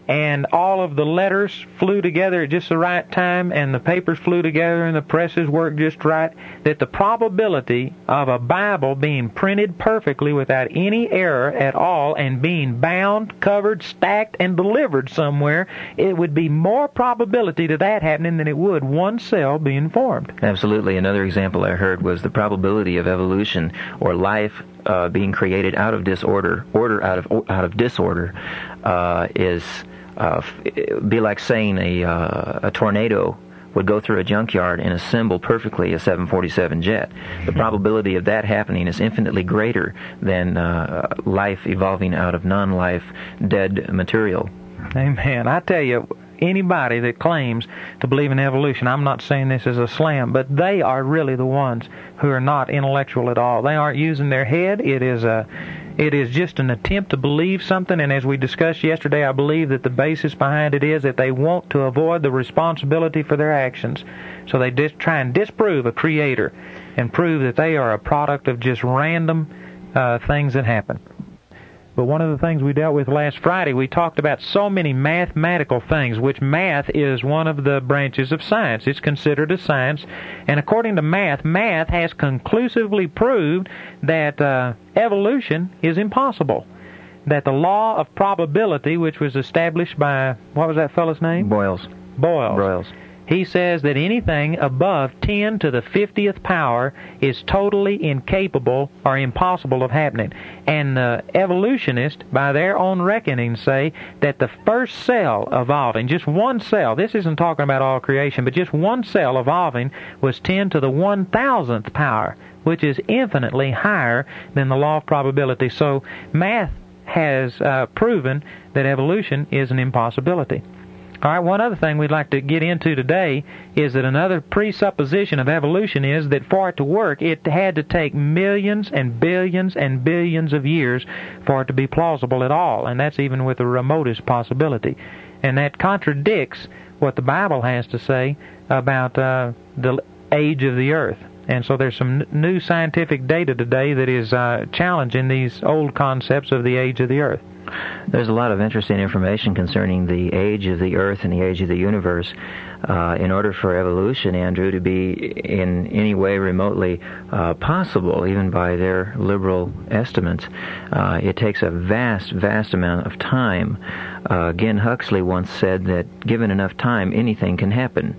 and all of the letters flew together at just the right time, and the papers flew together, and the presses worked just right, that the probability of a Bible being printed perfectly without any error at all and being bound, covered, stacked, and delivered somewhere, it would be more probability to that happening than it would one cell being formed. Absolutely. Another example I heard was the probability of evolution or life uh, being created out of disorder, order out of out of disorder, uh, is uh, it would be like saying a uh, a tornado would go through a junkyard and assemble perfectly a seven forty-seven jet. The probability of that happening is infinitely greater than uh, life evolving out of non-life dead material. Amen. I tell you, anybody that claims to believe in evolution, I'm not saying this as a slam, but they are really the ones who are not intellectual at all. They aren't using their head. It is a, it is just an attempt to believe something, and as we discussed yesterday, I believe that the basis behind it is that they want to avoid the responsibility for their actions. So they just try and disprove a creator and prove that they are a product of just random uh, things that happen. But one of the things we dealt with last Friday, we talked about so many mathematical things, which math is one of the branches of science. It's considered a science. And according to math, math has conclusively proved that uh, evolution is impossible. That the law of probability, which was established by, what was that fellow's name? Boyles. Boyles. Boyles. He says that anything above ten to the fiftieth power is totally incapable or impossible of happening. And the evolutionists, by their own reckoning, say that the first cell evolving, just one cell, this isn't talking about all creation, but just one cell evolving was ten to the one thousandth power, which is infinitely higher than the law of probability. So math has uh, proven that evolution is an impossibility. All right, one other thing we'd like to get into today is that another presupposition of evolution is that for it to work, it had to take millions and billions and billions of years for it to be plausible at all, and that's even with the remotest possibility. And that contradicts what the Bible has to say about uh, the age of the earth. And so there's some n- new scientific data today that is uh, challenging these old concepts of the age of the earth. There's a lot of interesting information concerning the age of the earth and the age of the universe. Uh, in order for evolution, Andrew, to be in any way remotely uh, possible, even by their liberal estimates, uh, it takes a vast, vast amount of time. Uh, again, Huxley once said that given enough time, anything can happen.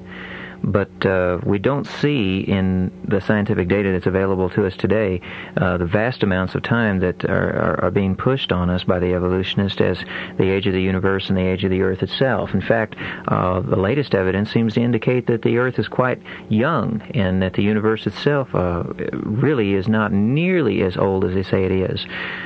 But uh, we don't see in the scientific data that's available to us today uh, the vast amounts of time that are, are, are being pushed on us by the evolutionists as the age of the universe and the age of the earth itself. In fact, uh, the latest evidence seems to indicate that the earth is quite young and that the universe itself uh, really is not nearly as old as they say it is.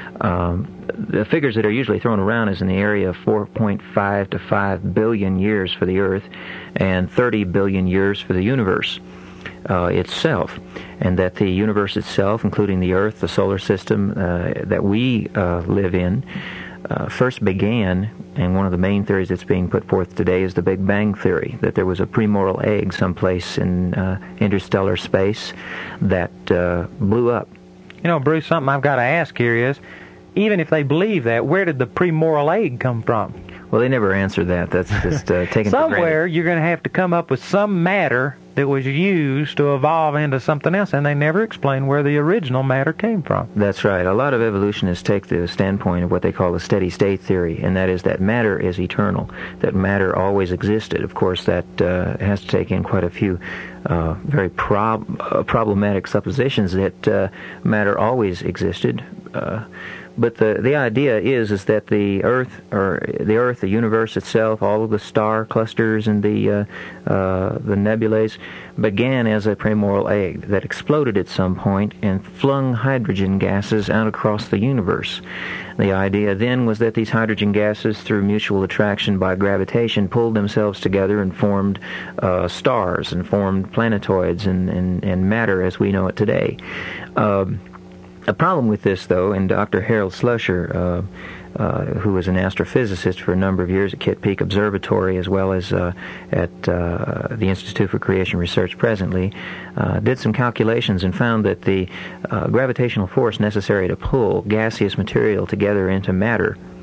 Um, the figures that are usually thrown around is in the area of four point five to five billion years for the Earth and thirty billion years for the universe uh, itself, and that the universe itself, including the Earth, the solar system uh, that we uh, live in, uh, first began, and one of the main theories that's being put forth today is the Big Bang Theory, that there was a premoral egg someplace in uh, interstellar space that uh, blew up. You know, Bruce, something I've got to ask here is, even if they believe that, where did the premoral egg come from? Well, they never answer that. That's just uh, taken for granted. Somewhere you're going to have to come up with some matter that was used to evolve into something else, and they never explain where the original matter came from. That's right. A lot of evolutionists take the standpoint of what they call the steady-state theory, and that is that matter is eternal, that matter always existed. Of course, that uh, has to take in quite a few uh, very prob- uh, problematic suppositions that uh, matter always existed. Uh, But the the idea is is that the Earth, or the Earth, the universe itself, all of the star clusters and the uh, uh, the nebulae, began as a premoral egg that exploded at some point and flung hydrogen gases out across the universe. The idea then was that these hydrogen gases, through mutual attraction by gravitation, pulled themselves together and formed uh, stars and formed planetoids and, and, and matter as we know it today. Um, A problem with this, though, and Doctor Harold Slusher, uh, uh, who was an astrophysicist for a number of years at Kitt Peak Observatory, as well as uh, at uh, the Institute for Creation Research presently, uh, did some calculations and found that the uh, gravitational force necessary to pull gaseous material together into matter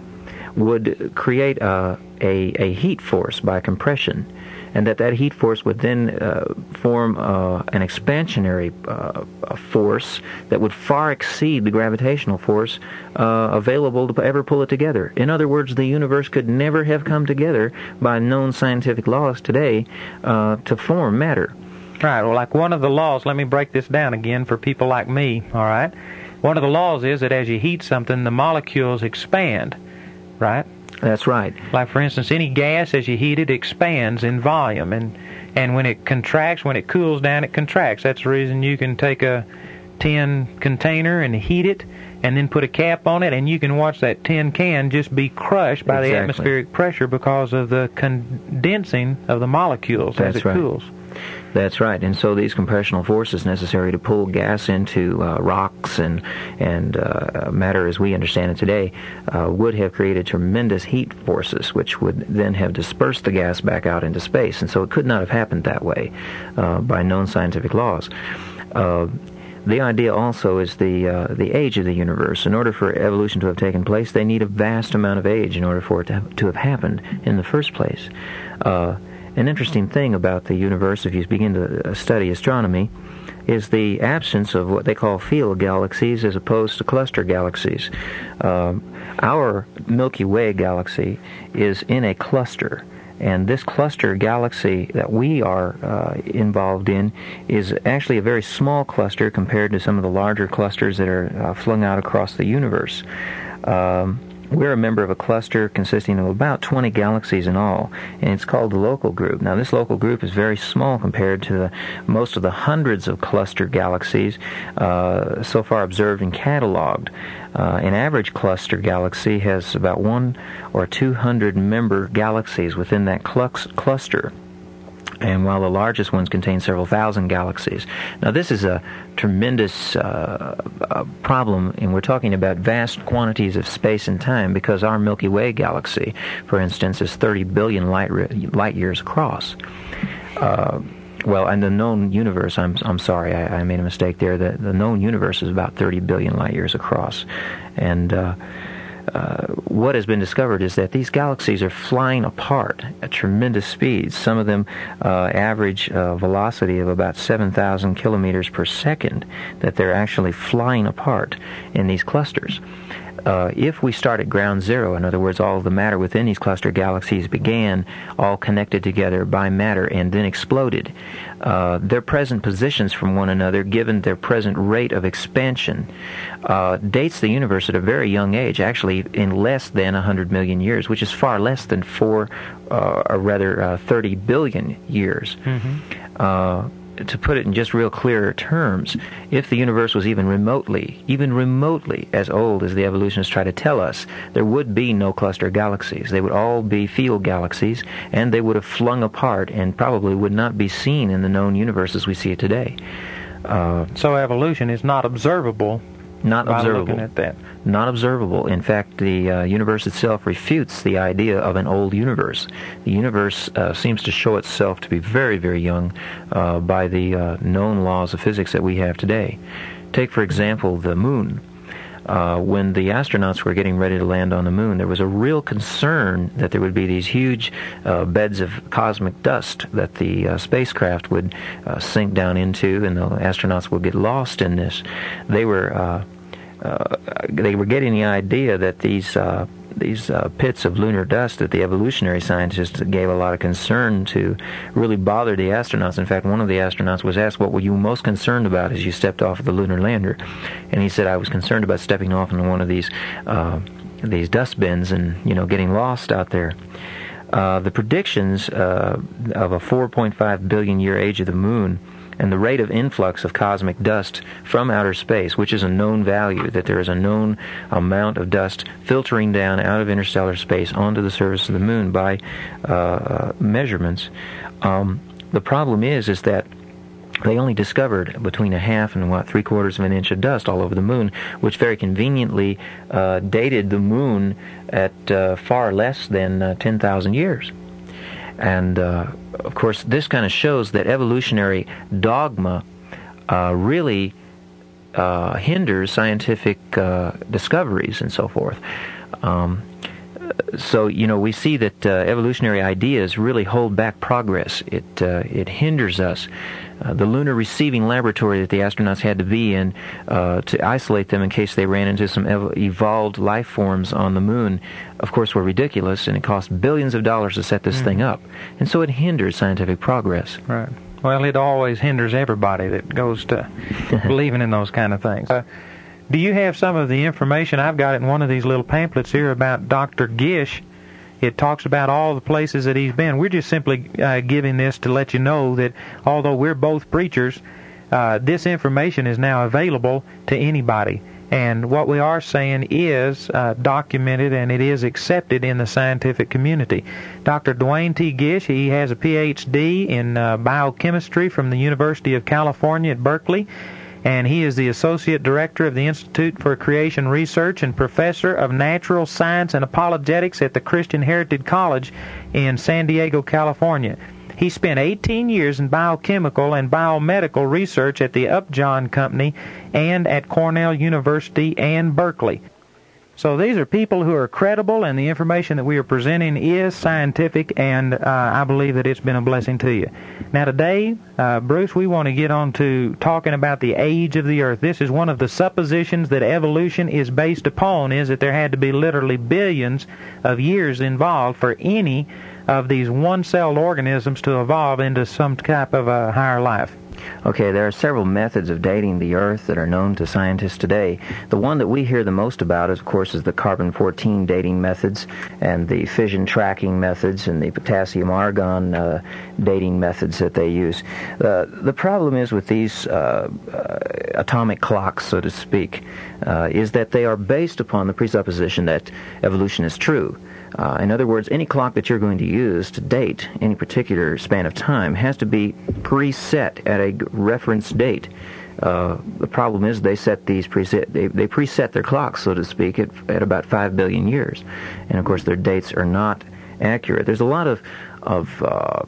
would create a, a, a heat force by compression, and that that heat force would then uh, form uh, an expansionary uh, force that would far exceed the gravitational force uh, available to ever pull it together. In other words, the universe could never have come together by known scientific laws today uh, to form matter. Right. Well, like one of the laws, let me break this down again for people like me, all right? One of the laws is that as you heat something, the molecules expand, right? That's right. Like, for instance, any gas, as you heat it, expands in volume. And, and when it contracts, when it cools down, it contracts. That's the reason you can take a tin container and heat it and then put a cap on it, and you can watch that tin can just be crushed by Exactly. the atmospheric pressure because of the condensing of the molecules That's as it right. cools. That's right, and so these compressional forces necessary to pull gas into uh, rocks and and uh, matter as we understand it today uh, would have created tremendous heat forces, which would then have dispersed the gas back out into space, and so it could not have happened that way uh, by known scientific laws. Uh, The idea also is the uh, the age of the universe. In order for evolution to have taken place, they need a vast amount of age in order for it to have, to have happened in the first place. Uh, an interesting thing about the universe, if you begin to study astronomy, is the absence of what they call field galaxies as opposed to cluster galaxies. Um, our Milky Way galaxy is in a cluster. And this cluster galaxy that we are uh, involved in is actually a very small cluster compared to some of the larger clusters that are uh, flung out across the universe. Um, we're a member of a cluster consisting of about twenty galaxies in all, and it's called the local group. Now, this local group is very small compared to the, most of the hundreds of cluster galaxies uh, so far observed and cataloged. Uh, an average cluster galaxy has about one or two hundred member galaxies within that clux- cluster, and while the largest ones contain several thousand galaxies. Now, this is a tremendous uh, uh, problem, and we're talking about vast quantities of space and time, because our Milky Way galaxy, for instance, is thirty billion light, re- light years across. Uh, Well, and the known universe, I'm I'm sorry, I, I made a mistake there. The, the known universe is about thirty billion light years across. And uh, uh, what has been discovered is that these galaxies are flying apart at tremendous speeds. Some of them uh, average uh, velocity of about seven thousand kilometers per second, that they're actually flying apart in these clusters. Uh, if we start at ground zero, in other words, all of the matter within these cluster galaxies began all connected together by matter and then exploded, uh, their present positions from one another, given their present rate of expansion, uh, dates the universe at a very young age, actually in less than one hundred million years, which is far less than four, uh, or rather uh, thirty billion years. Mm-hmm. Uh, To put it in just real clearer terms, if the universe was even remotely, even remotely as old as the evolutionists try to tell us, there would be no cluster galaxies. They would all be field galaxies, and they would have flung apart and probably would not be seen in the known universe as we see it today. Uh, so evolution is not observable. Not by observable. Looking at that. Not observable. In fact, the uh, universe itself refutes the idea of an old universe. The universe uh, seems to show itself to be very, very young uh, by the uh, known laws of physics that we have today. Take, for example, the moon. Uh, when the astronauts were getting ready to land on the moon, there was a real concern that there would be these huge uh, beds of cosmic dust that the uh, spacecraft would uh, sink down into, and the astronauts would get lost in this. They were uh, uh, they were getting the idea that these uh, these uh, pits of lunar dust that the evolutionary scientists gave a lot of concern to really bothered the astronauts. In fact, one of the astronauts was asked, what were you most concerned about as you stepped off of the lunar lander? And he said, I was concerned about stepping off into one of these uh, these dust bins and, you know, getting lost out there. Uh, the predictions uh, of a four point five billion year age of the moon and the rate of influx of cosmic dust from outer space, which is a known value, that there is a known amount of dust filtering down out of interstellar space onto the surface of the moon by uh, measurements. Um, the problem is, is that they only discovered between a half and, what, three quarters of an inch of dust all over the moon, which very conveniently uh, dated the moon at uh, far less than uh, ten thousand years. And, uh, of course, this kind of shows that evolutionary dogma uh, really uh, hinders scientific uh, discoveries and so forth. Um, so, you know, we see that uh, evolutionary ideas really hold back progress. It uh, it hinders us. Uh, the lunar receiving laboratory that the astronauts had to be in uh, to isolate them in case they ran into some ev- evolved life forms on the moon, of course, were ridiculous, and it cost billions of dollars to set this mm-hmm. thing up. And so it hinders scientific progress. Right. Well, it always hinders everybody that goes to believing in those kind of things. Uh, do you have some of the information? I've got it in one of these little pamphlets here about Doctor Gish. It talks about all the places that he's been. We're just simply uh, giving this to let you know that although we're both preachers, uh, this information is now available to anybody. And what we are saying is uh, documented and it is accepted in the scientific community. Doctor Duane T. Gish, he has a P H D in uh, biochemistry from the University of California at Berkeley. And he is the Associate Director of the Institute for Creation Research and Professor of Natural Science and Apologetics at the Christian Heritage College in San Diego, California. He spent eighteen years in biochemical and biomedical research at the Upjohn Company and at Cornell University and Berkeley. So these are people who are credible, and the information that we are presenting is scientific, and uh, I believe that it's been a blessing to you. Now today, uh, Bruce, we want to get on to talking about the age of the Earth. This is one of the suppositions that evolution is based upon, is that there had to be literally billions of years involved for any of these one-celled organisms to evolve into some type of a higher life. Okay, there are several methods of dating the Earth that are known to scientists today. The one that we hear the most about, is, of course, is the carbon fourteen dating methods and the fission tracking methods and the potassium-argon uh, dating methods that they use. Uh, the problem is with these uh, uh, atomic clocks, so to speak, uh, is that they are based upon the presupposition that evolution is true. Uh, in other words, any clock that you're going to use to date any particular span of time has to be preset at a reference date. Uh, the problem is they set these preset they, they preset their clocks, so to speak, at, at about five billion years, and of course their dates are not accurate. There's a lot of of uh,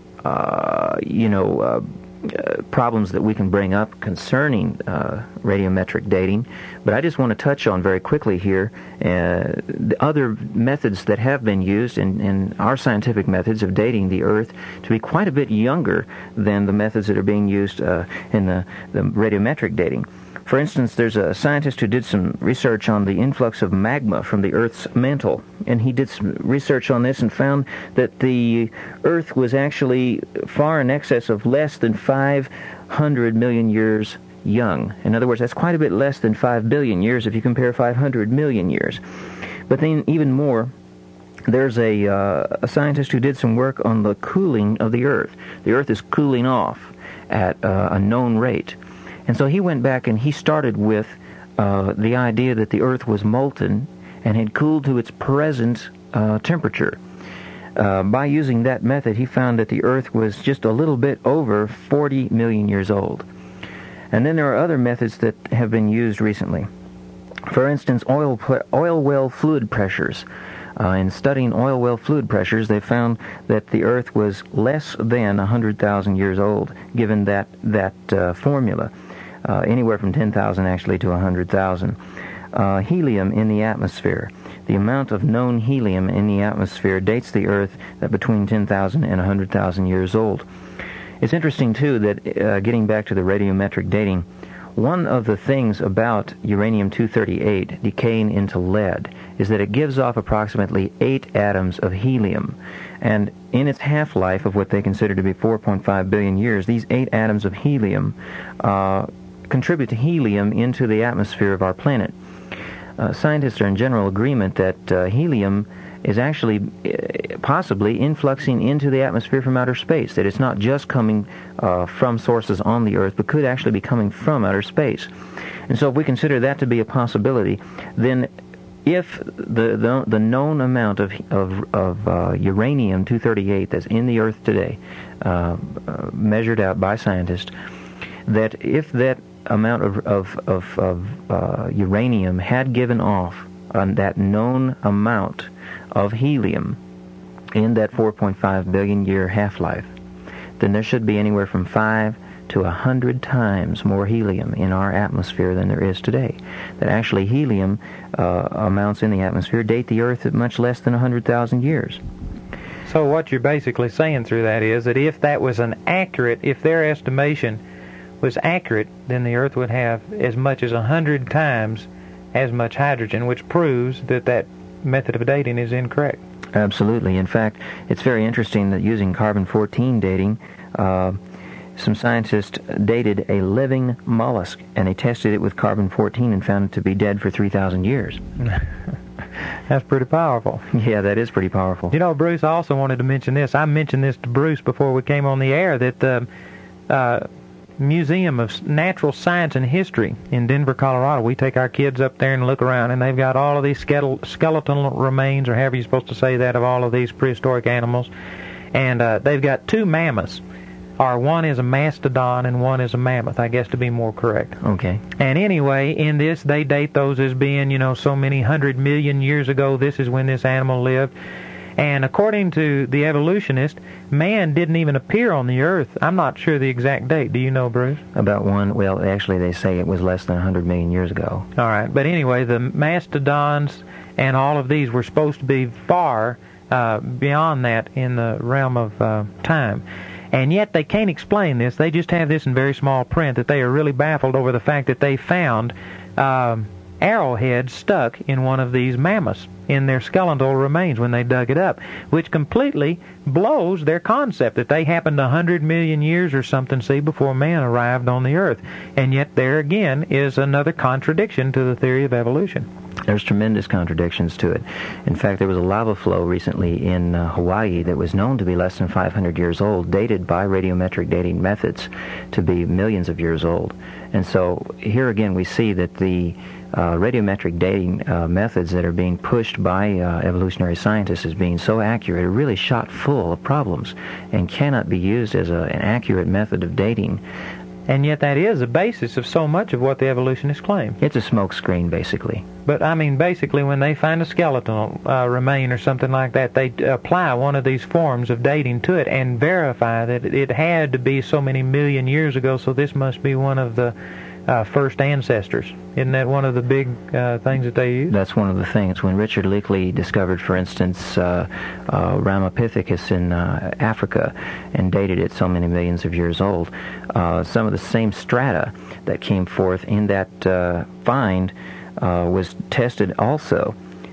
uh, you know. Uh, Uh, problems that we can bring up concerning uh, radiometric dating, but I just want to touch on very quickly here uh, the other methods that have been used in, in our scientific methods of dating the Earth to be quite a bit younger than the methods that are being used uh, in the, the radiometric dating. For instance, there's a scientist who did some research on the influx of magma from the Earth's mantle, and he did some research on this and found that the Earth was actually far in excess of less than five hundred million years young. In other words, that's quite a bit less than five billion years if you compare five hundred million years. But then even more, there's a, uh, a scientist who did some work on the cooling of the Earth. The Earth is cooling off at uh, a known rate. And so he went back and he started with uh, the idea that the Earth was molten and had cooled to its present uh, temperature. Uh, by using that method, he found that the Earth was just a little bit over forty million years old. And then there are other methods that have been used recently. For instance, oil, oil well fluid pressures. Uh, in studying oil well fluid pressures, they found that the Earth was less than one hundred thousand years old, given that, that uh, formula. Uh, anywhere from ten thousand actually to one hundred thousand. Uh, helium in the atmosphere. The amount of known helium in the atmosphere dates the Earth at between ten thousand and one hundred thousand years old. It's interesting, too, that uh, getting back to the radiometric dating, one of the things about uranium two thirty-eight decaying into lead is that it gives off approximately eight atoms of helium. And in its half-life of what they consider to be four point five billion years, these eight atoms of helium uh, contribute to helium into the atmosphere of our planet. Uh, scientists are in general agreement that uh, helium is actually uh, possibly influxing into the atmosphere from outer space, that it's not just coming uh, from sources on the Earth, but could actually be coming from outer space. And so if we consider that to be a possibility, then if the the, the known amount of of, of uh, uranium two thirty-eight that's in the Earth today, uh, uh, measured out by scientists, that if that amount of of, of, of uh, uranium had given off on that known amount of helium in that four point five billion year half-life, then there should be anywhere from five to one hundred times more helium in our atmosphere than there is today. That actually helium uh, amounts in the atmosphere date the Earth at much less than one hundred thousand years. So what you're basically saying through that is that if that was an accurate, if their estimation was accurate, then the Earth would have as much as one hundred times as much hydrogen, which proves that that method of dating is incorrect. Absolutely. In fact, it's very interesting that using carbon fourteen dating, uh, some scientists dated a living mollusk, and they tested it with carbon fourteen and found it to be dead for three thousand years. That's pretty powerful. Yeah, that is pretty powerful. You know, Bruce, I also wanted to mention this. I mentioned this to Bruce before we came on the air, that the uh, Museum of Natural Science and History in Denver, Colorado, we take our kids up there and look around, and they've got all of these skeletal remains, or however you're supposed to say that, of all of these prehistoric animals. And uh, they've got two mammoths, or one is a mastodon and one is a mammoth, I guess, to be more correct. Okay. And anyway, in this, they date those as being, you know, so many hundred million years ago. This is when this animal lived. And according to the evolutionist, man didn't even appear on the Earth. I'm not sure the exact date. Do you know, Bruce? About one, well, actually they say it was less than one hundred million years ago. All right. But anyway, the mastodons and all of these were supposed to be far uh, beyond that in the realm of uh, time. And yet they can't explain this. They just have this in very small print, that they are really baffled over the fact that they found um, arrowheads stuck in one of these mammoths in their skeletal remains when they dug it up, which completely blows their concept that they happened one hundred million years or something, see, before man arrived on the Earth. And yet there again is another contradiction to the theory of evolution. There's tremendous contradictions to it. In fact, there was a lava flow recently in uh, Hawaii that was known to be less than five hundred years old, dated by radiometric dating methods to be millions of years old. And so here again we see that the uh, radiometric dating uh, methods that are being pushed by uh, evolutionary scientists as being so accurate are really shot full of problems and cannot be used as a, an accurate method of dating. And yet that is the basis of so much of what the evolutionists claim. It's a smokescreen, basically. But, I mean, basically, when they find a skeletal uh, remain or something like that, they apply one of these forms of dating to it and verify that it had to be so many million years ago, so this must be one of the uh, first ancestors. Isn't that one of the big uh, things that they use? That's one of the things. When Richard Leakey discovered, for instance, uh, uh, Ramapithecus in uh, Africa and dated it so many millions of years old, uh, some of the same strata that came forth in that uh, find uh, was tested also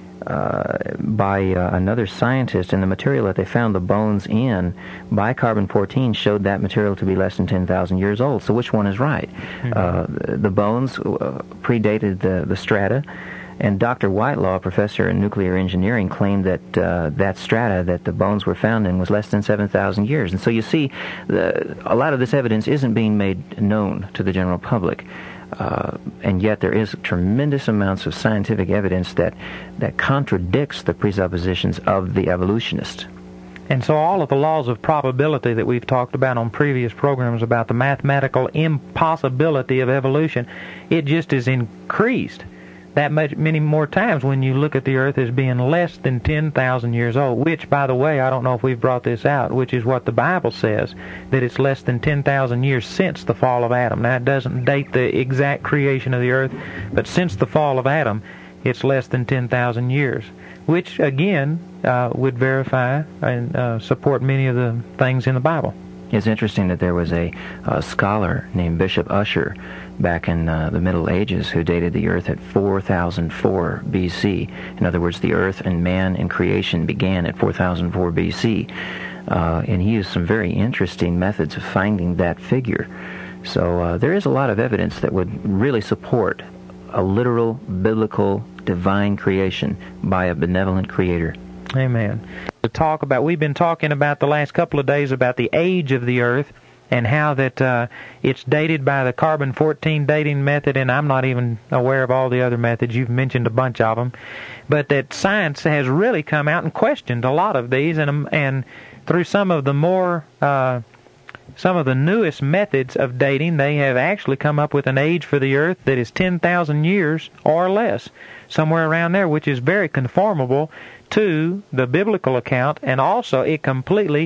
uh, by uh, another scientist, and the material that they found the bones in by carbon fourteen showed that material to be less than ten thousand years old. So which one is right? Mm-hmm. Uh, the bones uh, predated the, the strata, and Doctor Whitelaw, professor in nuclear engineering, claimed that uh, that strata that the bones were found in was less than seven thousand years. And so you see, the, a lot of this evidence isn't being made known to the general public. Uh, and yet there is tremendous amounts of scientific evidence that, that contradicts the presuppositions of the evolutionists. And so all of the laws of probability that we've talked about on previous programs about the mathematical impossibility of evolution, it just is increased that much, many more times when you look at the Earth as being less than ten thousand years old, which, by the way, I don't know if we've brought this out, which is what the Bible says, that it's less than ten thousand years since the fall of Adam. Now, it doesn't date the exact creation of the Earth, but since the fall of Adam, it's less than ten thousand years, which, again, uh, would verify and uh, support many of the things in the Bible. It's interesting that there was a, a scholar named Bishop Ussher back in uh, the Middle Ages who dated the Earth at four thousand four B C. In other words, the Earth and man and creation began at four thousand four B C. Uh, and he used some very interesting methods of finding that figure. So uh, there is a lot of evidence that would really support a literal, biblical, divine creation by a benevolent creator. Amen. To talk about, we've been talking about the last couple of days about the age of the Earth and how that uh, it's dated by the carbon fourteen dating method, and I'm not even aware of all the other methods. You've mentioned a bunch of them. But that science has really come out and questioned a lot of these, and and through some of the more, uh, some of the newest methods of dating, they have actually come up with an age for the Earth that is ten thousand years or less, somewhere around there, which is very conformable to the biblical account, and also it completely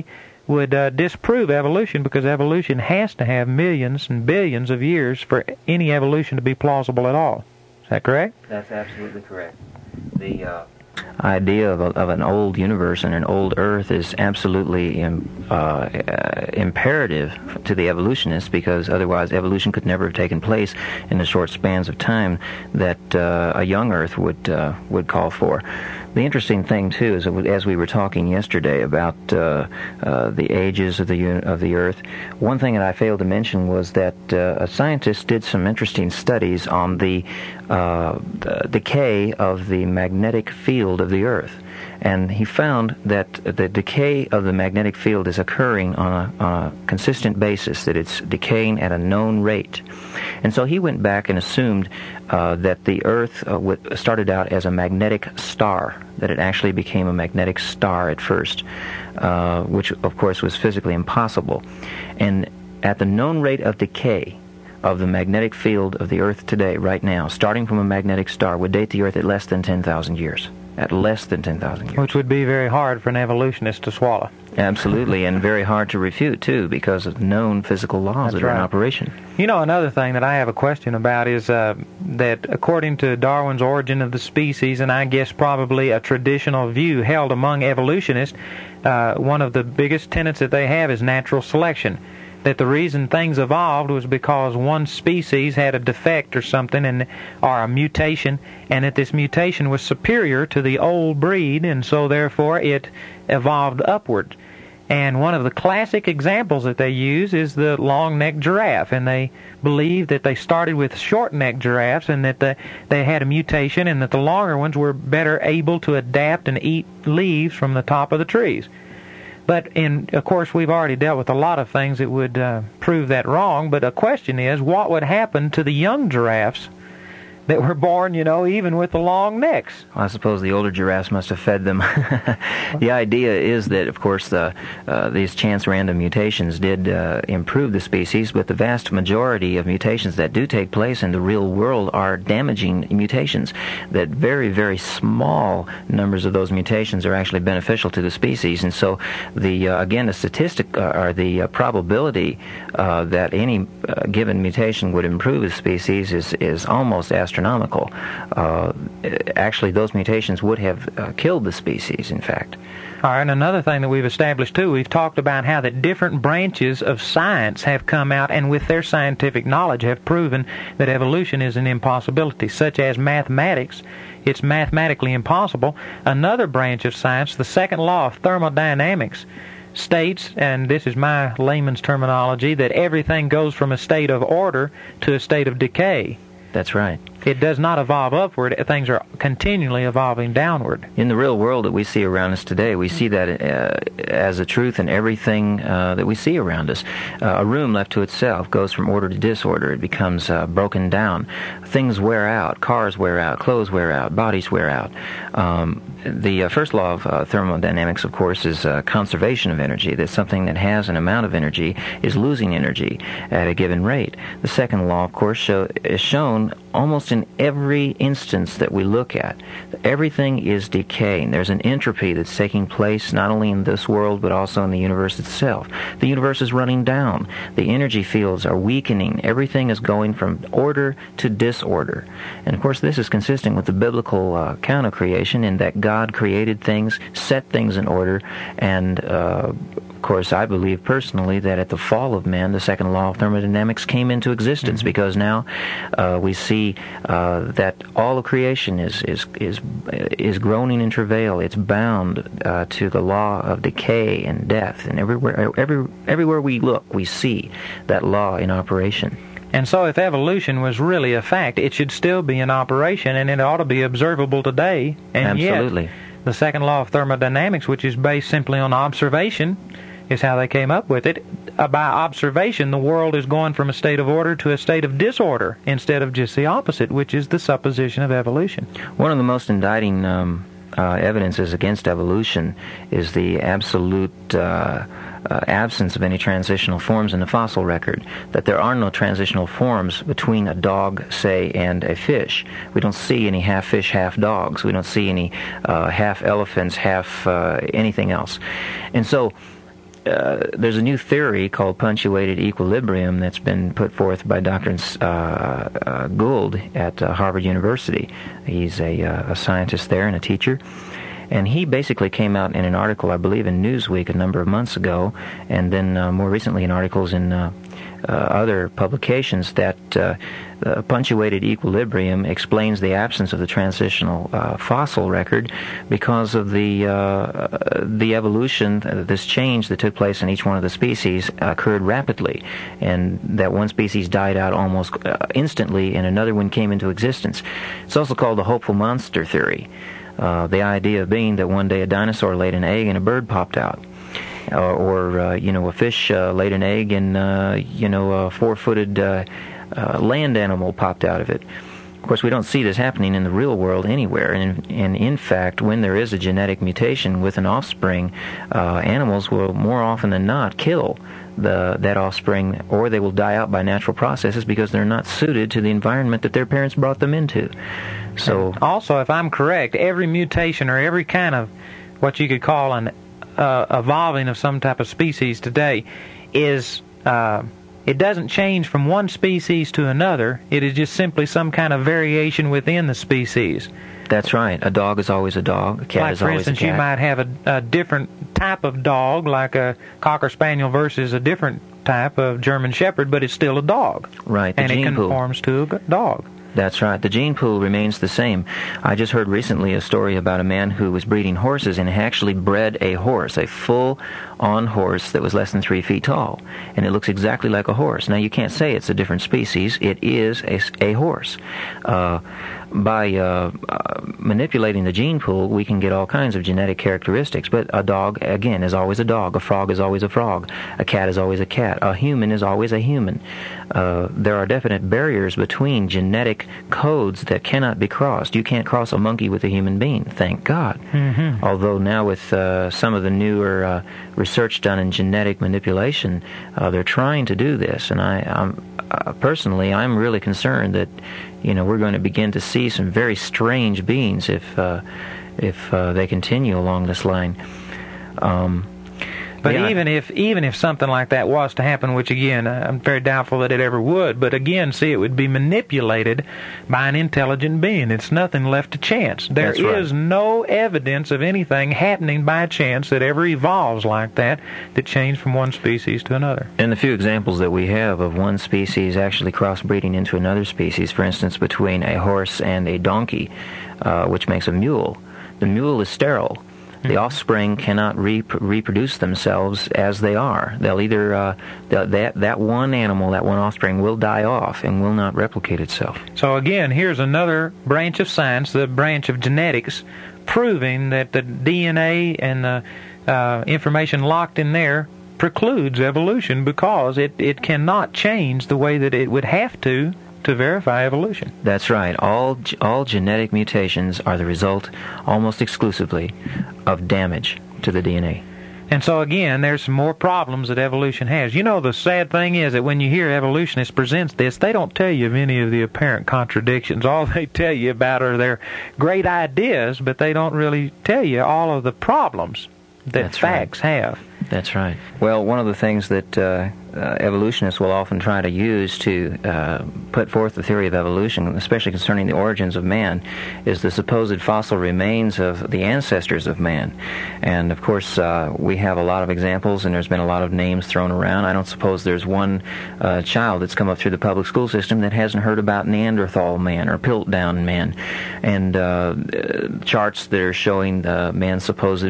would uh, disprove evolution, because evolution has to have millions and billions of years for any evolution to be plausible at all. Is that correct? That's absolutely correct. The uh, idea of, a, of an old universe and an old Earth is absolutely um, uh, uh, imperative to the evolutionists, because otherwise evolution could never have taken place in the short spans of time that uh, a young Earth would uh, would call for. The interesting thing, too, is that as we were talking yesterday about uh, uh, the ages of the of the Earth, one thing that I failed to mention was that uh, a scientist did some interesting studies on the, uh, the decay of the magnetic field of the Earth. And he found that the decay of the magnetic field is occurring on a, on a consistent basis, that it's decaying at a known rate. And so he went back and assumed uh, that the Earth uh, w- started out as a magnetic star, that it actually became a magnetic star at first, uh, which of course was physically impossible. And at the known rate of decay of the magnetic field of the Earth today, right now, starting from a magnetic star, would date the Earth at less than ten thousand years. At less than ten thousand years. Which would be very hard for an evolutionist to swallow. Absolutely, and very hard to refute, too, because of known physical laws That's that are right. in operation. You know, another thing that I have a question about is uh, that according to Darwin's Origin of the Species, and I guess probably a traditional view held among evolutionists, uh, one of the biggest tenets that they have is natural selection. That the reason things evolved was because one species had a defect or something, and or a mutation, and that this mutation was superior to the old breed, and so therefore it evolved upward. And one of the classic examples that they use is the long-necked giraffe, and they believe that they started with short-necked giraffes, and that the, they had a mutation, and that the longer ones were better able to adapt and eat leaves from the top of the trees. But, in, of course, we've already dealt with a lot of things that would uh, prove that wrong. But the question is, what would happen to the young giraffes that were born, you know, even with the long necks? Well, I suppose the older giraffes must have fed them. The idea is that, of course, the, uh, these chance random mutations did uh, improve the species, but the vast majority of mutations that do take place in the real world are damaging mutations. That very, very small numbers of those mutations are actually beneficial to the species. And so, the uh, again, the statistic uh, or the uh, probability uh, that any uh, given mutation would improve a species is, is almost astronomical. astronomical. Uh, actually, those mutations would have uh, killed the species, in fact. All right, and another thing that we've established, too, we've talked about how that different branches of science have come out and with their scientific knowledge have proven that evolution is an impossibility, such as mathematics. It's mathematically impossible. Another branch of science, the second law of thermodynamics, states, and this is my layman's terminology, that everything goes from a state of order to a state of decay. That's right. It does not evolve upward. Things are continually evolving downward. In the real world that we see around us today, we see that uh, as a truth in everything uh, that we see around us. Uh, a room left to itself goes from order to disorder. It becomes uh, broken down. Things wear out. Cars wear out. Clothes wear out. Bodies wear out. Um, the uh, first law of uh, thermodynamics, of course, is uh, conservation of energy. That something that has an amount of energy is losing energy at a given rate. The second law, of course, show, is shown almost in every instance that we look at. Everything is decaying. There's an entropy that's taking place not only in this world but also in the universe itself. The universe is running down. The energy fields are weakening. Everything is going from order to disorder. And of course this is consistent with the biblical uh, account of creation, in that God created things, set things in order, and uh, of course, I believe personally that at the fall of man, the second law of thermodynamics came into existence, mm-hmm. because now uh, we see uh, that all of creation is is is is groaning in travail. It's bound uh, to the law of decay and death, and everywhere every everywhere we look, we see that law in operation. And so if evolution was really a fact, it should still be in operation, and it ought to be observable today. And Absolutely. Yet, the second law of thermodynamics, which is based simply on observation, is how they came up with it. Uh, by observation, the world is going from a state of order to a state of disorder, instead of just the opposite, which is the supposition of evolution. One of the most indicting um, uh, evidences against evolution is the absolute uh, uh, absence of any transitional forms in the fossil record. That there are no transitional forms between a dog, say, and a fish. We don't see any half fish, half dogs. We don't see any uh, half elephants, half uh, anything else. And so uh, there's a new theory called punctuated equilibrium that's been put forth by Doctor Uh, uh, Gould at uh, Harvard University. He's a, uh, a scientist there and a teacher. And he basically came out in an article, I believe, in Newsweek a number of months ago, and then uh, more recently in articles in uh, uh, other publications, that uh, uh, punctuated equilibrium explains the absence of the transitional uh, fossil record because of the uh, the evolution, uh, this change that took place in each one of the species occurred rapidly, and that one species died out almost uh, instantly, and another one came into existence. It's also called the hopeful monster theory. Uh, the idea being that one day a dinosaur laid an egg and a bird popped out, uh, or uh, you know, a fish uh, laid an egg and uh, you know, a four-footed uh, uh, land animal popped out of it. Of course, we don't see this happening in the real world anywhere, and, and in fact, when there is a genetic mutation with an offspring, uh, animals will more often than not kill the that offspring, or they will die out by natural processes because they're not suited to the environment that their parents brought them into. So, and also, if I'm correct, every mutation or every kind of what you could call an uh, evolving of some type of species today is uh, it doesn't change from one species to another. It is just simply some kind of variation within the species. That's right. A dog is always a dog. A cat like is always instance, a cat. you might have a, a different type of dog, like a Cocker Spaniel versus a different type of German Shepherd, but it's still a dog. Right. The and gene it conforms pool. to a dog. That's right. The gene pool remains the same. I just heard recently a story about a man who was breeding horses and actually bred a horse, a full-on horse that was less than three feet tall. And it looks exactly like a horse. Now, you can't say it's a different species. It is a, a horse. Uh, by uh, uh, manipulating the gene pool, we can get all kinds of genetic characteristics. But a dog, again, is always a dog. A frog is always a frog. A cat is always a cat. A human is always a human. Uh, there are definite barriers between genetic codes that cannot be crossed. You can't cross a monkey with a human being, thank God. Mm-hmm. Although now with uh, some of the newer uh, research done in genetic manipulation, uh, they're trying to do this. And I, I'm, uh, personally, I'm really concerned that, you know, we're going to begin to see some very strange beings if uh, if uh, they continue along this line. Um, But yeah. even if even if something like that was to happen, which again I'm very doubtful that it ever would, but again, see, it would be manipulated by an intelligent being. It's nothing left to chance. There That's right. is no evidence of anything happening by chance that ever evolves like that, that changed from one species to another. And the few examples that we have of one species actually crossbreeding into another species, for instance, between a horse and a donkey, uh, which makes a mule. The mule is sterile. The offspring cannot rep- reproduce themselves as they are. They'll either uh, they'll, that that one animal, that one offspring, will die off and will not replicate itself. So again, here's another branch of science, the branch of genetics, proving that the D N A and the uh, information locked in there precludes evolution because it it cannot change the way that it would have to to verify evolution. That's right. All all genetic mutations are the result, almost exclusively, of damage to the D N A. And so again, there's some more problems that evolution has. You know, the sad thing is that when you hear evolutionists present this, they don't tell you of any of the apparent contradictions. All they tell you about are their great ideas, but they don't really tell you all of the problems that That's facts right. have. That's right. Well, one of the things that uh, uh, evolutionists will often try to use to uh, put forth the theory of evolution, especially concerning the origins of man, is the supposed fossil remains of the ancestors of man. And, of course, uh, we have a lot of examples, and there's been a lot of names thrown around. I don't suppose there's one uh, child that's come up through the public school system that hasn't heard about Neanderthal man or Piltdown man, and uh, charts that are showing uh, man's supposed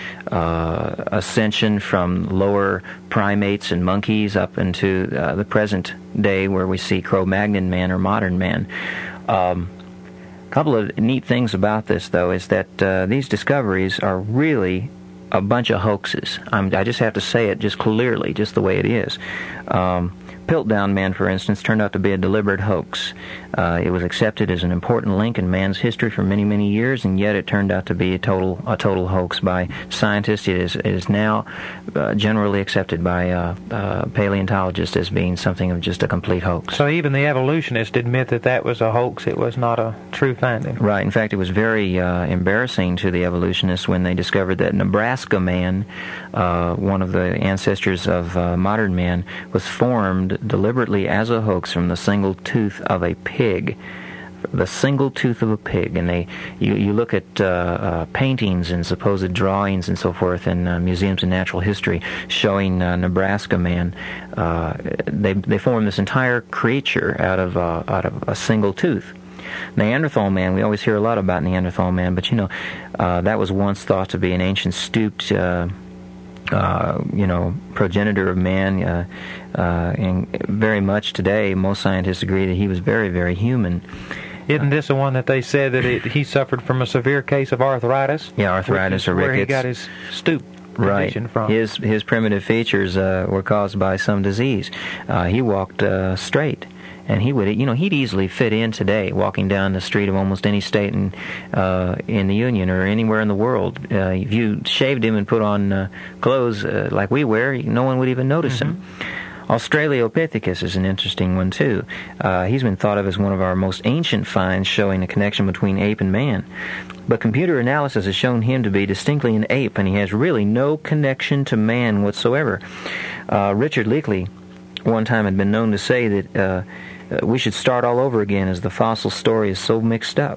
uh, ascension from lower primates and monkeys up into uh, the present day where we see Cro-Magnon man or modern man. Um, a couple of neat things about this, though, is that uh, these discoveries are really a bunch of hoaxes. I'm, I just have to say it just clearly, just the way it is. Um, Piltdown Man, for instance, turned out to be a deliberate hoax. Uh, it was accepted as an important link in man's history for many, many years, and yet it turned out to be a total a total hoax by scientists. It is, it is now uh, generally accepted by uh, uh, paleontologists as being something of just a complete hoax. So even the evolutionists admit that that was a hoax. It was not a true finding. Right. In fact, it was very uh, embarrassing to the evolutionists when they discovered that Nebraska Man, uh, one of the ancestors of uh, modern man, was formed deliberately as a hoax from the single tooth of a pig. The single tooth of a pig. And they, you, you look at uh, uh, paintings and supposed drawings and so forth in uh, museums of natural history showing uh, Nebraska Man. Uh, they they form this entire creature out of uh, out of a single tooth. Neanderthal man, we always hear a lot about Neanderthal man, but you know, uh, that was once thought to be an ancient stooped uh, Uh, you know, progenitor of man, uh, uh, and very much today, most scientists agree that he was very, very human. Isn't this the one that they said that it, he suffered from a severe case of arthritis? Yeah, arthritis or rickets. Where he got his stoop condition right. from. His his primitive features uh, were caused by some disease. Uh, he walked uh, straight. And he would, you know, he'd easily fit in today, walking down the street of almost any state in uh, in the Union or anywhere in the world. Uh, if you shaved him and put on uh, clothes uh, like we wear, no one would even notice mm-hmm. him. Australopithecus is an interesting one too. Uh, he's been thought of as one of our most ancient finds, showing a connection between ape and man. But computer analysis has shown him to be distinctly an ape, and he has really no connection to man whatsoever. Uh, Richard Leakey one time had been known to say that uh, we should start all over again as the fossil story is so mixed up.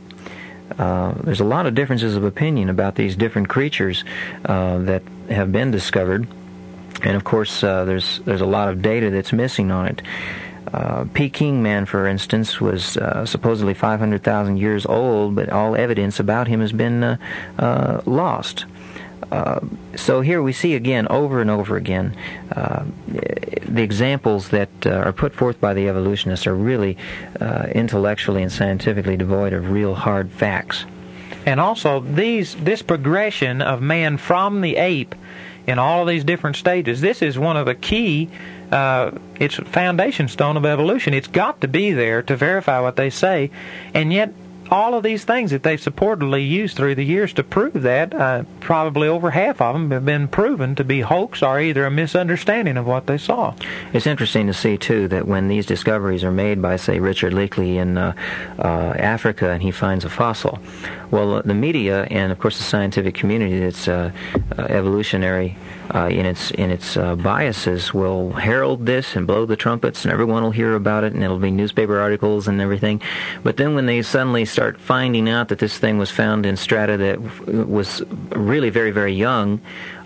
Uh, there's a lot of differences of opinion about these different creatures uh, that have been discovered, and of course uh, there's there's a lot of data that's missing on it. Uh, Peking Man, for instance, was uh, supposedly five hundred thousand years old, but all evidence about him has been uh, uh, lost. Uh, so here we see again, over and over again, uh, the examples that uh, are put forth by the evolutionists are really uh, intellectually and scientifically devoid of real hard facts. And also, these this progression of man from the ape in all of these different stages, this is one of the key, uh, it's a foundation stone of evolution. It's got to be there to verify what they say, and yet all of these things that they've supposedly used through the years to prove that, uh, probably over half of them have been proven to be hoax or either a misunderstanding of what they saw. It's interesting to see, too, that when these discoveries are made by, say, Richard Leakey in uh, uh, Africa and he finds a fossil, well, the media and, of course, the scientific community that's uh, uh, evolutionary uh, in its in its uh, biases will herald this and blow the trumpets, and everyone will hear about it, and it'll be newspaper articles and everything. But then when they suddenly start finding out that this thing was found in strata that w- was really very, very young,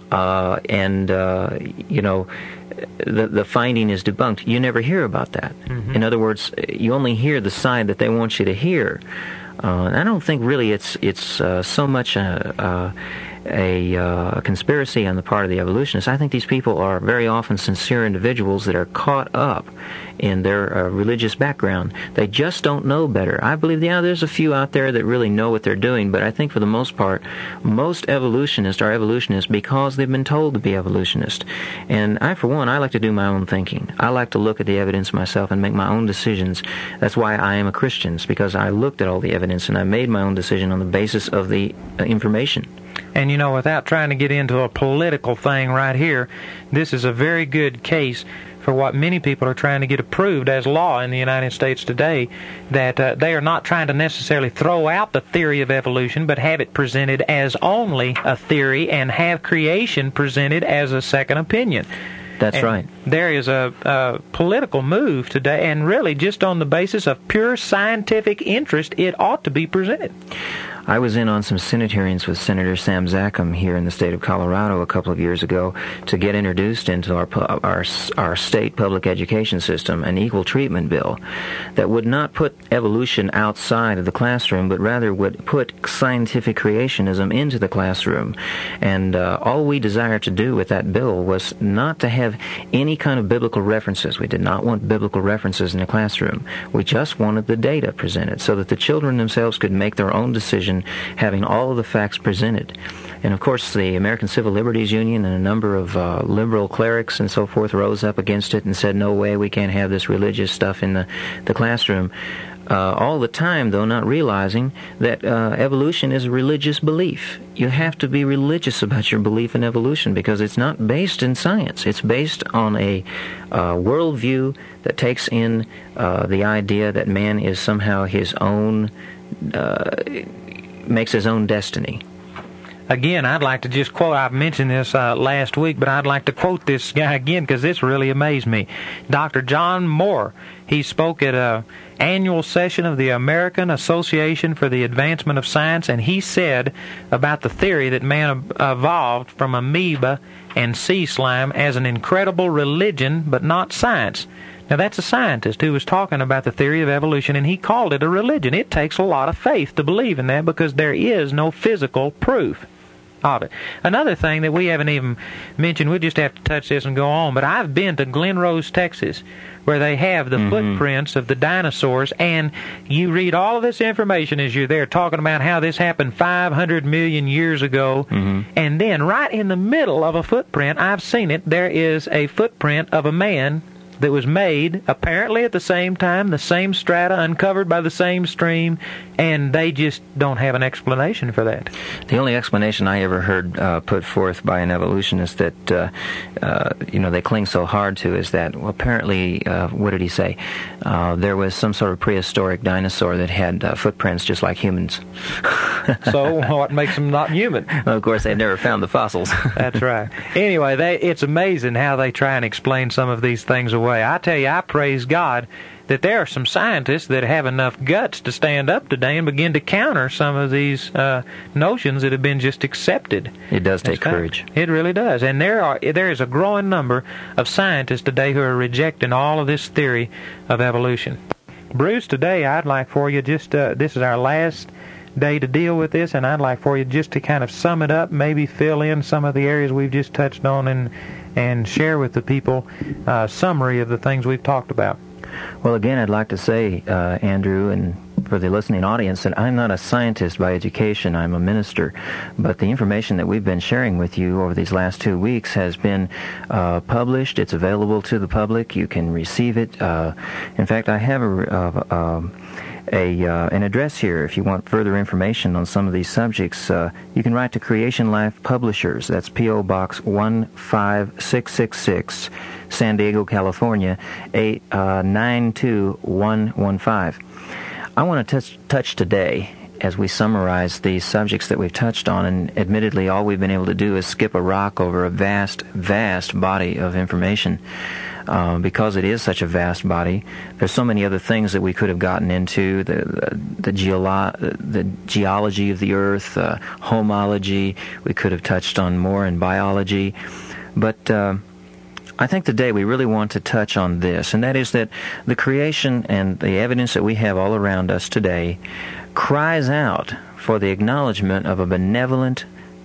uh, and, uh, you know, the the finding is debunked, you never hear about that. Mm-hmm. In other words, you only hear the side that they want you to hear. Uh, I don't think really it's it's uh, so much a, a, a, uh, a conspiracy on the part of the evolutionists. I think these people are very often sincere individuals that are caught up in their uh, religious background. They just don't know better. I believe, yeah, there's a few out there that really know what they're doing, but I think for the most part, most evolutionists are evolutionists because they've been told to be evolutionists. And I, for one, I like to do my own thinking. I like to look at the evidence myself and make my own decisions. That's why I am a Christian, it's because I looked at all the evidence and I made my own decision on the basis of the uh, information. And, you know, without trying to get into a political thing right here, this is a very good case for what many people are trying to get approved as law in the United States today, that uh, they are not trying to necessarily throw out the theory of evolution, but have it presented as only a theory and have creation presented as a second opinion. That's and right. There is a, a political move today, and really just on the basis of pure scientific interest, it ought to be presented. I was in on some Senate hearings with Senator Sam Zackham here in the state of Colorado a couple of years ago to get introduced into our our, our state public education system an equal treatment bill that would not put evolution outside of the classroom, but rather would put scientific creationism into the classroom. And uh, all we desired to do with that bill was not to have any kind of biblical references. We did not want biblical references in the classroom. We just wanted the data presented so that the children themselves could make their own decision and having all of the facts presented. And of course, the American Civil Liberties Union and a number of uh, liberal clerics and so forth rose up against it and said, no way, we can't have this religious stuff in the, the classroom. Uh, all the time, though, not realizing that uh, evolution is a religious belief. You have to be religious about your belief in evolution because it's not based in science. It's based on a uh, worldview that takes in uh, the idea that man is somehow his own, uh, makes his own destiny. Again, I'd like to just quote, I mentioned this uh, last week, but I'd like to quote this guy again because this really amazed me. Doctor John Moore, he spoke at a annual session of the American Association for the Advancement of Science, and he said about the theory that man evolved from amoeba and sea slime as an incredible religion, but not science. Now, that's a scientist who was talking about the theory of evolution, and he called it a religion. It takes a lot of faith to believe in that because there is no physical proof of it. Another thing that we haven't even mentioned, we'll just have to touch this and go on, but I've been to Glen Rose, Texas, where they have the mm-hmm. footprints of the dinosaurs, and you read all of this information as you're there talking about how this happened five hundred million years ago, mm-hmm. and then right in the middle of a footprint, I've seen it, there is a footprint of a man that was made apparently at the same time, the same strata uncovered by the same stream, and they just don't have an explanation for that. The only explanation I ever heard uh, put forth by an evolutionist that uh, uh, you know they cling so hard to is that well, apparently, uh, what did he say? Uh, there was some sort of prehistoric dinosaur that had uh, footprints just like humans. So what makes them not human? Well, of course, they've never found the fossils. That's right. Anyway, they, it's amazing how they try and explain some of these things away. I tell you, I praise God that there are some scientists that have enough guts to stand up today and begin to counter some of these uh, notions that have been just accepted. It does take courage. It really does. And there are there is a growing number of scientists today who are rejecting all of this theory of evolution. Bruce, today I'd like for you just, uh, this is our last day to deal with this, and I'd like for you just to kind of sum it up, maybe fill in some of the areas we've just touched on, and and share with the people a uh, summary of the things we've talked about. Well, again, I'd like to say, uh, Andrew, and for the listening audience, that I'm not a scientist by education. I'm a minister. But the information that we've been sharing with you over these last two weeks has been uh, published. It's available to the public. You can receive it. Uh, in fact, I have a... Uh, uh, A, uh, an address here if you want further information on some of these subjects. Uh, you can write to Creation Life Publishers. That's P O. Box one five six six six, San Diego, California, eight nine two one one five. I want to touch, touch today, as we summarize these subjects that we've touched on, and admittedly all we've been able to do is skip a rock over a vast, vast body of information. Uh, because it is such a vast body, there's so many other things that we could have gotten into, the the, the, geolo- the geology of the earth, uh, homology. We could have touched on more in biology. But uh, I think today we really want to touch on this, and that is that the creation and the evidence that we have all around us today cries out for the acknowledgement of a benevolent,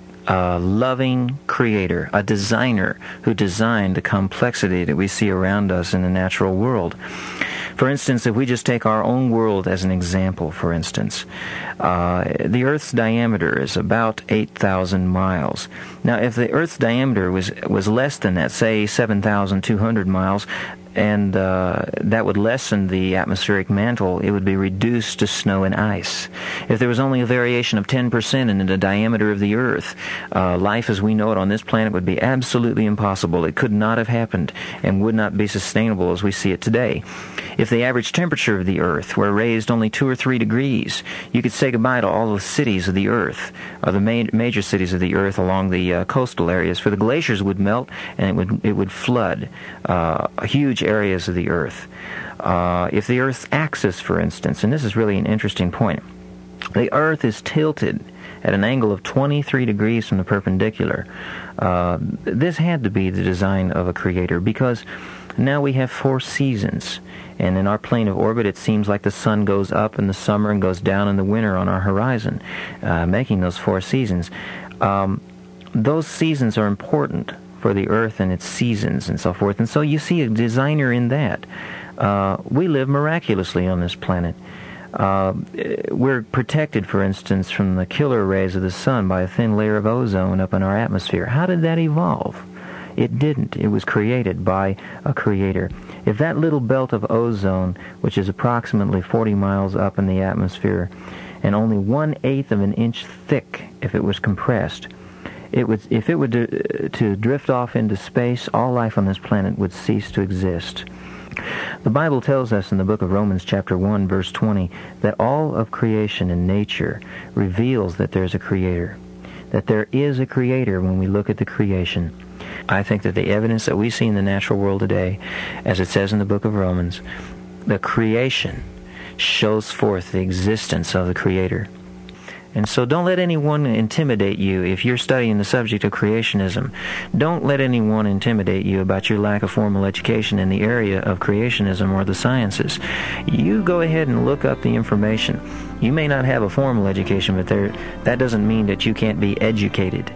a loving creator, a designer who designed the complexity that we see around us in the natural world. For instance, if we just take our own world as an example, for instance, uh, the Earth's diameter is about eight thousand miles. Now, if the Earth's diameter was was less than that, say seven thousand two hundred miles, and uh, that would lessen the atmospheric mantle, it would be reduced to snow and ice. If there was only a variation of ten percent in the diameter of the Earth, uh, life as we know it on this planet would be absolutely impossible. It could not have happened and would not be sustainable as we see it today. If the average temperature of the Earth were raised only two or three degrees, you could say goodbye to all the cities of the Earth, or the ma- major cities of the Earth along the uh, coastal areas, for the glaciers would melt and it would it would flood uh, huge areas of the Earth. Uh, if the Earth's axis, for instance, and this is really an interesting point, the Earth is tilted at an angle of twenty-three degrees from the perpendicular. Uh, this had to be the design of a creator, because now we have four seasons, and in our plane of orbit it seems like the sun goes up in the summer and goes down in the winter on our horizon, uh, making those four seasons. Um, those seasons are important for the Earth and its seasons and so forth, and so you see a designer in that. Uh, we live miraculously on this planet. Uh, we're protected, for instance, from the killer rays of the sun by a thin layer of ozone up in our atmosphere. How did that evolve? It didn't. It was created by a creator. If that little belt of ozone, which is approximately forty miles up in the atmosphere, and only one-eighth of an inch thick if it was compressed, it would, if it were to, to drift off into space, all life on this planet would cease to exist. The Bible tells us in the book of Romans chapter one, verse twenty, that all of creation and nature reveals that there's a creator, that there is a creator when we look at the creation. I think that the evidence that we see in the natural world today, as it says in the book of Romans, the creation shows forth the existence of the Creator. And so don't let anyone intimidate you if you're studying the subject of creationism. Don't let anyone intimidate you about your lack of formal education in the area of creationism or the sciences. You go ahead and look up the information. You may not have a formal education, but there, that doesn't mean that you can't be educated.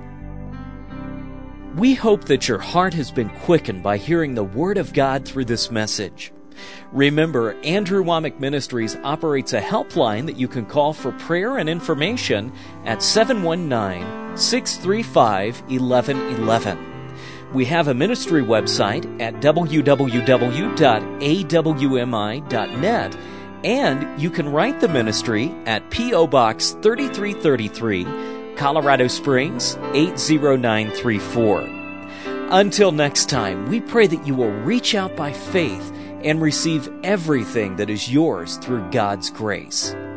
We hope that your heart has been quickened by hearing the Word of God through this message. Remember, Andrew Wommack Ministries operates a helpline that you can call for prayer and information at seven one nine, six three five, one one one one. We have a ministry website at w w w dot a w m i dot net, and you can write the ministry at P O Box thirty-three thirty-three, Colorado Springs, eight zero nine three four. Until next time, we pray that you will reach out by faith and receive everything that is yours through God's grace.